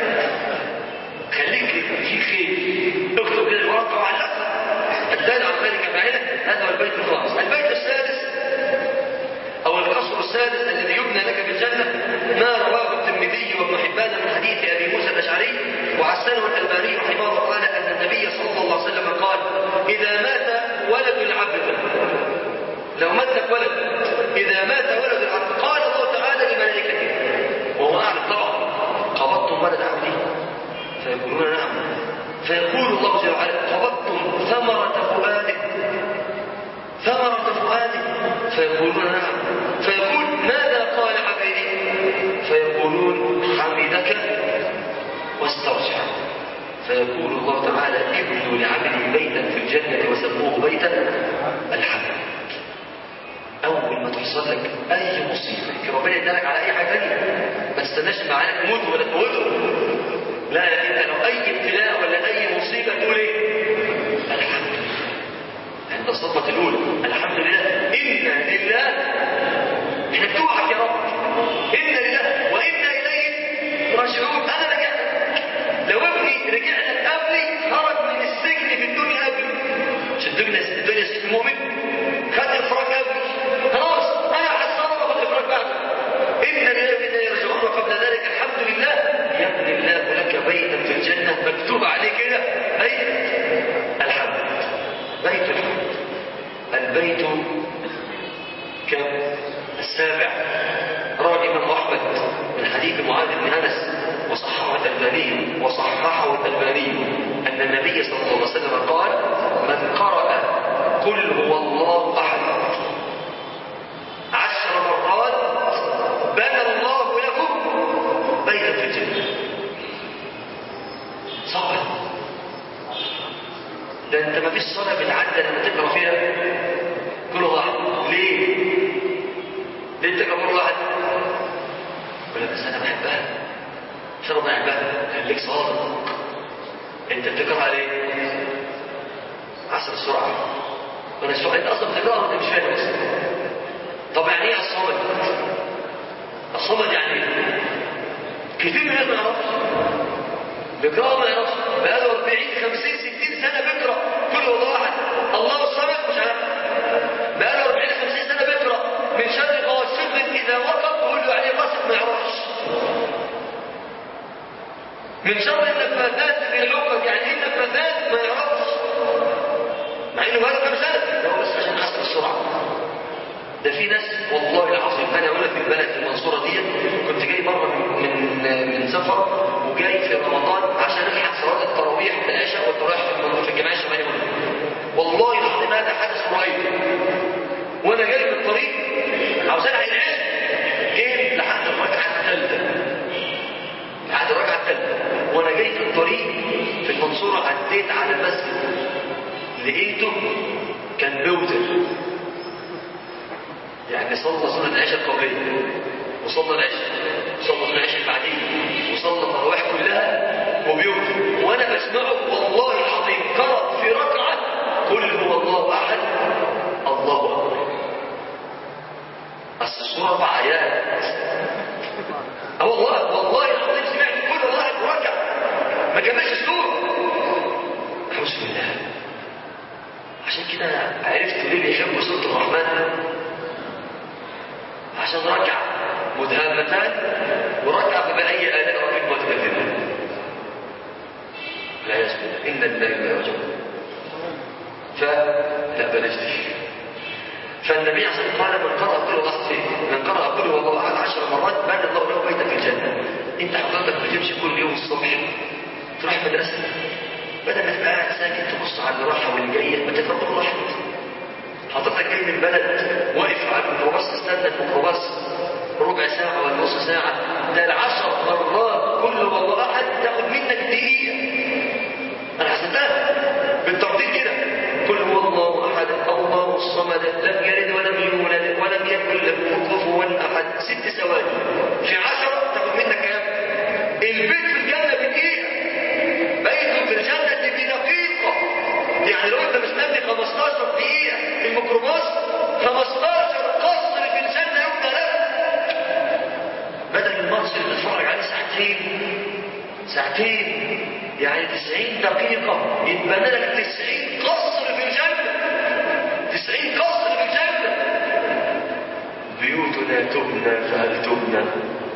خليك في خير. اكتب كده الورقه وعلقها الدال على ذلك فاعله. هذا هو البيت الخامس. البيت السادس او القصر السادس الذي يبنى لك في الجنه ما رواه الترمذي وابن حبان من حديث ابي موسى الاشعري وحسنه الالباني رحمه الله قال ان النبي صلى الله عليه وسلم قال اذا مات ولد العبد لو مات لك ولد اذا مات ولد العبد قال الله تعالى لملائكته وهو اعلم طبعا قبضتم ولد عبدي فيقولون نعم فيقول الله جل وعلا قبضتم ثمرة فؤاده ثمرة فؤاده فيقولون نعم فيقول ماذا قال عبدي فيقولون حمدك واسترجع فيقول الله تعالى ابنوا لعبدي بيتا في الجنة وسموه بيتا الحمد. أول ما تحصل لك أي مصيبة ربنا يدلك على أي حاجة ثانيه ما تستناش معاك تموت ولا تموته. لا انت لو اي ابتلاء ولا اي مصيبه تقول ايه؟ الحمد لله. عند الصدمه الاولى الحمد لله انا لله. احنا بتوعك يا رب انا لله وانا اليه راجعون. انا رجعت لو ابني رجع لك قبلي خرج من السجن في الدنيا قبلي مش الدنيا الدنيا سجن المؤمن خد الافراج قبلي خلاص انا هتصرف واخد الافراج بعده. انا لله وانا اليه راجعون. وقبل ذلك الحمد لله يبني الله لك بيتا في الجنة مكتوب عليه كده بيت الحمد. بيت الحمد. البيت كم؟ السابع. روى الإمام أحمد من حديث معاذ بن أنس وصححه الألباني وصححه الألباني أن النبي صلى الله عليه وسلم قال من قرأ قل هو الله أحد عشر مرات بنى الله له بيتا في الجنة. صعب. ده انت ما فيش صلاة بتعدى لما تقرأ فيها كل واحد. ليه؟ ليه تقرأ كل واحد؟ ولا بس انا بحبها مش انا بحبها. خليك صادق، انت بتقرأها ليه؟ عشان السرعة. وانا السرعة انت اصلا بتقرأها وانت مش فاهم اصلا. طب يعني ايه الصمد؟ الصمد يعني ايه؟ كتير من الناس ما يعرفش بيقرأ، ما يعرفش بقاله أربعين خمسين ستين سنة بيقرأ كل والله واحد الله الصمد مش عارف. بقاله أربعين خمسين سنة بيقرأ من شر غاسق إذا وقب تقول له عليه غاسق ما يعرفش. من شر النفاثات في العقد يعني ايه النفاثات ما يعرفش، مع انه بقاله كام سنة ده هو بس عشان حسب السرعة. ده في ناس والله العظيم انا اقول لك في البلد في المنصورة دي كنت جاي مرة من من سفر وجاي في رمضان عشان الحق صلاة التراويح العشاء والتراويح في الجماعة الشمالية. والله العظيم هذا حدث رهيب. وانا جاي في الطريق عاوز الحق العشاء جيت لحد الركعة الثالثة لحد الركعة الثالثة وانا جاي في الطريق في المنصورة عديت على مسجد لقيته كان بيوتر، يعني صلى صلاة العشاء القبلية وصلى العشاء وصلى صلاة العشاء البعدية وصلى التراويح كلها وبيوتر، وانا بسمعه والله العظيم قرأ في ركعة قل هو الله احد الله اكبر. اصل السورة اربع ايات. اه والله والله العظيم سمعت كل واحد وركع ما كملش السورة. اعوذ بالله. عشان كده عرفت ليه بيحبوا سورة الرحمن، عشان ركع مدهامتان وركع فبأي آلاء ربكما تكذبان. لا يسبق إن الله لا يرجع. فلا بلاش دي. فالنبي عليه الصلاة والسلام قال من قرأ كل واحد من قرأ كل والله أحد عشر مرات بنى الله له بيتا في الجنة. أنت حضرتك بتمشي كل يوم الصبح تروح المدرسة بدل ما تبقى قاعد ساكت تبص على اللي رايحة واللي جاية ما تقرأ كل واحد. حضرتك جاي من بلد واقف على الميكروباص تستنى الميكروباص ربع ساعة ولا نص ساعة، ده العشر مرات كل والله أحد تاخد منك دقيقة. أنا حسبتها بالترتيب كده كل هو الله أحد الله الصمد لم يلد ولم يولد ولم يكن له كفوا أحد ست ثواني في عشرة تاخد منك كام؟ البيت في الجنة بدقيقة، بيت في الجنة بدقيقة. يعني لو أنت مستني خمستاشر دقيقة في الميكروباص خمستاشر قصر في الجنة يبنى لك، بدل الماتش اللي بتتفرج عليه ساعتين ساعتين يعني تسعين دقيقة يتبنى لك تسعين قصر في الجنة. تسعين قصر في الجنة. بيوتنا تبنى فهل تبنى؟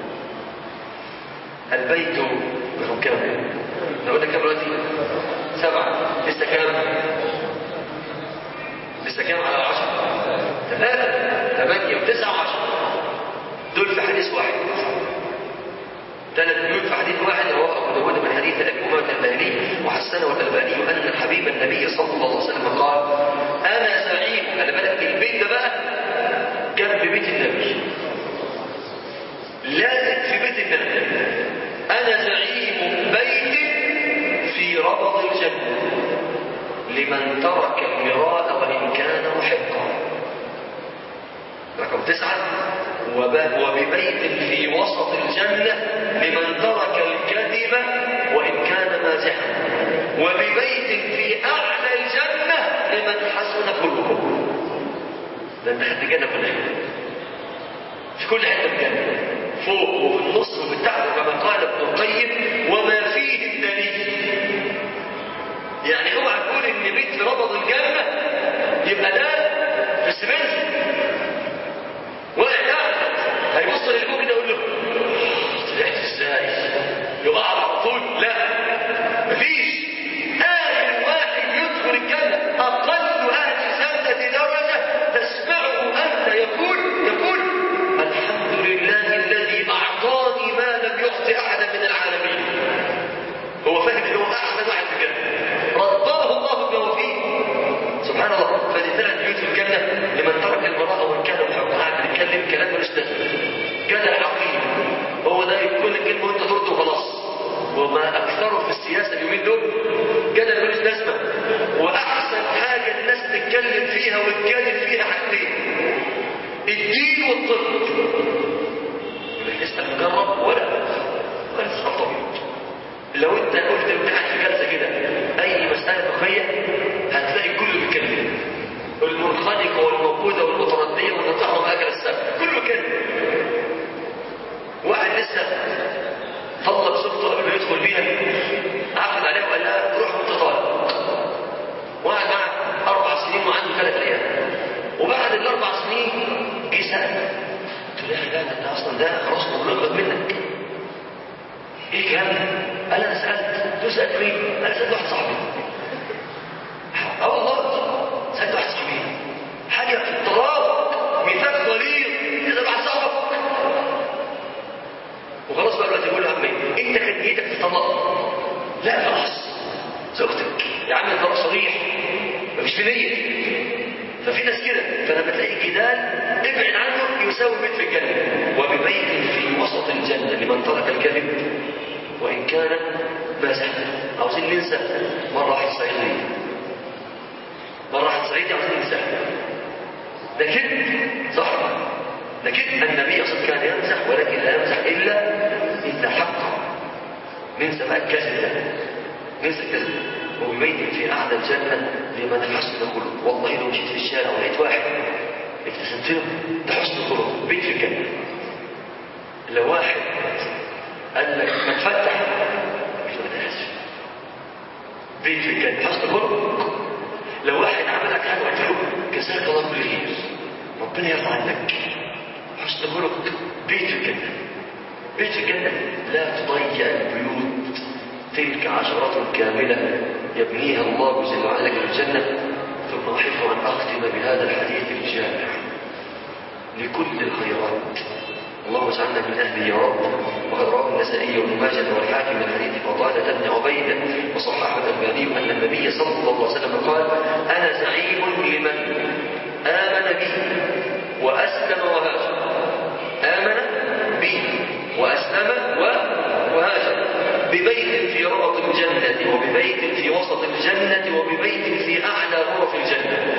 البيت رقم كام؟ نقول لك كام دلوقتي؟ سبعة. لسه كام؟ لسه كام على العشرة؟ ثلاثة ثمانية وتسعة وعشرة. دول في حديث واحد. ثلاث بيوت في حديث واحد رواه أبو داود من حديث أبي أمامة الباهلي وحسنه الألباني أن حبيب النبي صلى الله عليه وسلم قال أنا زعيم. أنا بدأت البيت ده بقى جنب بيت النبي لازم في بيت النبي. أنا زعيم بيت في ربض الجنة لمن ترك المراء وإن كان محقا. رقم تسعة وببيت في وسط الجنة لمن ترك الكذب وإن كان مازحا وببيت في أعلى الجنة لمن حسن خلقه. ده انت خدت الجنة كلها في كل حتة الجنة فوق وفي النص وفي التحت كما قال ابن القيم وما فيه الدليل. يعني اوعى تقول ان بيت في ربض الجنة يبقى ده في السمنت واقع تحت هيبص للجو كده يقول له طلعت ازاي يقع على طول. لا مفيش. اخر واحد يدخل الجنة اقل اهل الجنة درجة تسمعه انت يقول يقول الحمد لله الذي اعطاني ما لم يعطي احدا من العالمين. هو فاهم انه احسن واحد في الجنة رضاه الله بما فيه سبحان الله. فدي ثلاث بيوت في والطب يبقى تسأل مجرب ولا ولا تسأل طبيب. لو انت قلت امتحان في جلسة كده اي مسألة فقهية هتلاقي كله بيتكلم، المنخنقة والموقودة والمتردية والنطحة وما أكل السبب كله كده. واحد لسه طلب زوجته قبل ما يدخل بيها عقد عليها وقال لها روح وانت طالق، وقعد معها أربع سنين وعنده ثلاث أيام، وبعد الأربع سنين جه سأل قلت له لا ده أصلا ده خلاص بنقبض منك. إيه الكلام ده؟ قال أنا سألت. قلت سألت مين؟ أنا سألت واحد صاحبي. أه والله سألت واحد صاحبي حاجة في الطلاق مثال غليظ إذا بعد صاحبك وخلاص بقى دلوقتي يقول له يا عمي انت كان نيتك تطلق؟ لا خلاص زوجتك يا عم الطلاق صريح مفيش في نيه. ففي ناس كده، فلما تلاقي جدال ابعد عنه يساوي بيت في الجنه، وببيت في وسط الجنه لمن ترك الكذب وان كان مازحا. عاوزين ننسى مره واحد صعيدي مره واحد صعيدي عاوزين ننساه، ده كذب صح، ده كذب. النبي صلى الله عليه وسلم كان يمزح ولكن لا يمزح الا اذا حق. ننسى بقى الكذب ده، ننسى الكذب. وببيت في اعلى الجنه لمن حسن خلق. والله لو مشيت في الشارع ولقيت واحد ابتسمت له ده حسن خلق، بيت في الجنه. لو واحد قال لك ما تفتح قلت له ده اسف، بيت في الجنه حسن خلق. لو واحد عمل لك حاجه قلت له جزاك الله كل خير ربنا يرضى عنك، حسن خلق، بيت في الجنه. بيت في الجنه لا تضيع البيوت، تلك عشرات كامله يبنيها الله جل وعلا في الجنه. ثم احب ان اختم بهذا الحديث الجامع لكل الخيرات. اللهم اجعلنا من اهله يا رب. وقد رواه النسائي وابن ماجه والحاكم من حديث فضالة بن عبيد وصححه الألباني أن النبي صلى الله عليه وسلم قال: أنا زعيم لمن آمن بي وأسلم وهاجر. آمن بي وأسلم وهاجر ببيت في ربط الجنة وببيت في وسط الجنة وببيت في أعلى غرف الجنة.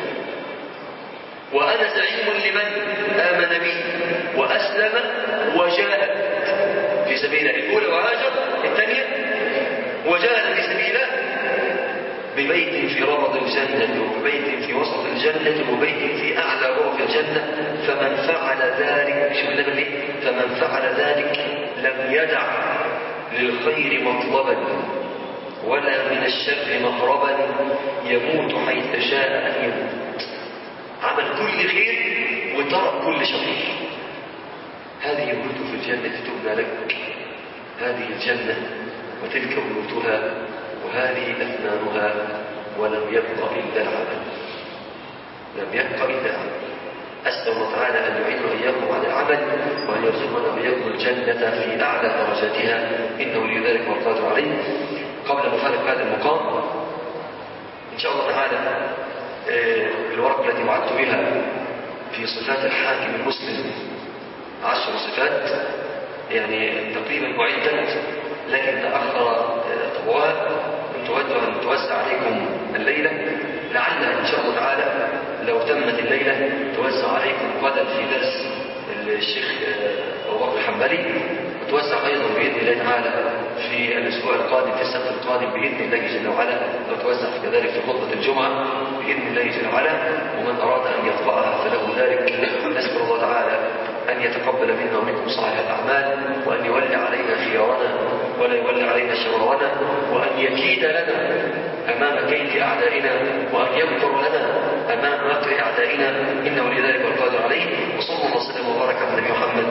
وأنا زعيم لمن آمن بي وأسلم وجاهد في سبيله. الأولى وهاجر، الثانية وجاهد في سبيله. ببيت في ربط الجنة وببيت في وسط الجنة وبيت في أعلى غرف الجنة. فمن فعل ذلك شوف لنا ليه؟ فمن فعل ذلك لم يدع للخير مطلبا ولا من الشر مهربا يموت حيث شاء أن يموت. عمل كل خير وترك كل شر. هذه بيوت في الجنة تبنى لك، هذه الجنة وتلك بيوتها وهذه أثمانها، ولم يبق إلا العمل، لم يبق إلا العمل. أسأل الله تعالى أن يعيننا إياكم على العمل وأن يرزقنا وإياكم الجنة في أعلى درجاتها، إنه لذلك والقادر عليه. قبل ما نفارق هذا المقام إن شاء الله تعالى الورقة التي وعدت بها في صفات الحاكم المسلم عشر صفات، يعني تقريبا أعدت لكن تأخر طبعها. كنت أود أن توزع عليكم الليلة، لعل إن شاء الله تعالى لو تمت الليلة توزع عليكم غدا في درس الشيخ أبو بكر الحنبلي، وتوزع أيضا بإذن الله تعالى في الأسبوع القادم في السبت القادم بإذن الله جل وعلا، وتوزع كذلك في خطبة الجمعة بإذن الله جل وعلا. ومن أراد أن يقرأها فله ذلك. نسأل الله تعالى أن يتقبل منا ومنكم صالح الأعمال، وأن يولي علينا خيارنا ولا يولي علينا شرارنا، وأن يكيد لنا أمام كيد أعدائنا، وأن يمكر لنا أمام مكر أعدائنا، إنه لذلك والقادر عليه. وصلى الله وسلم وبارك على نبينا محمد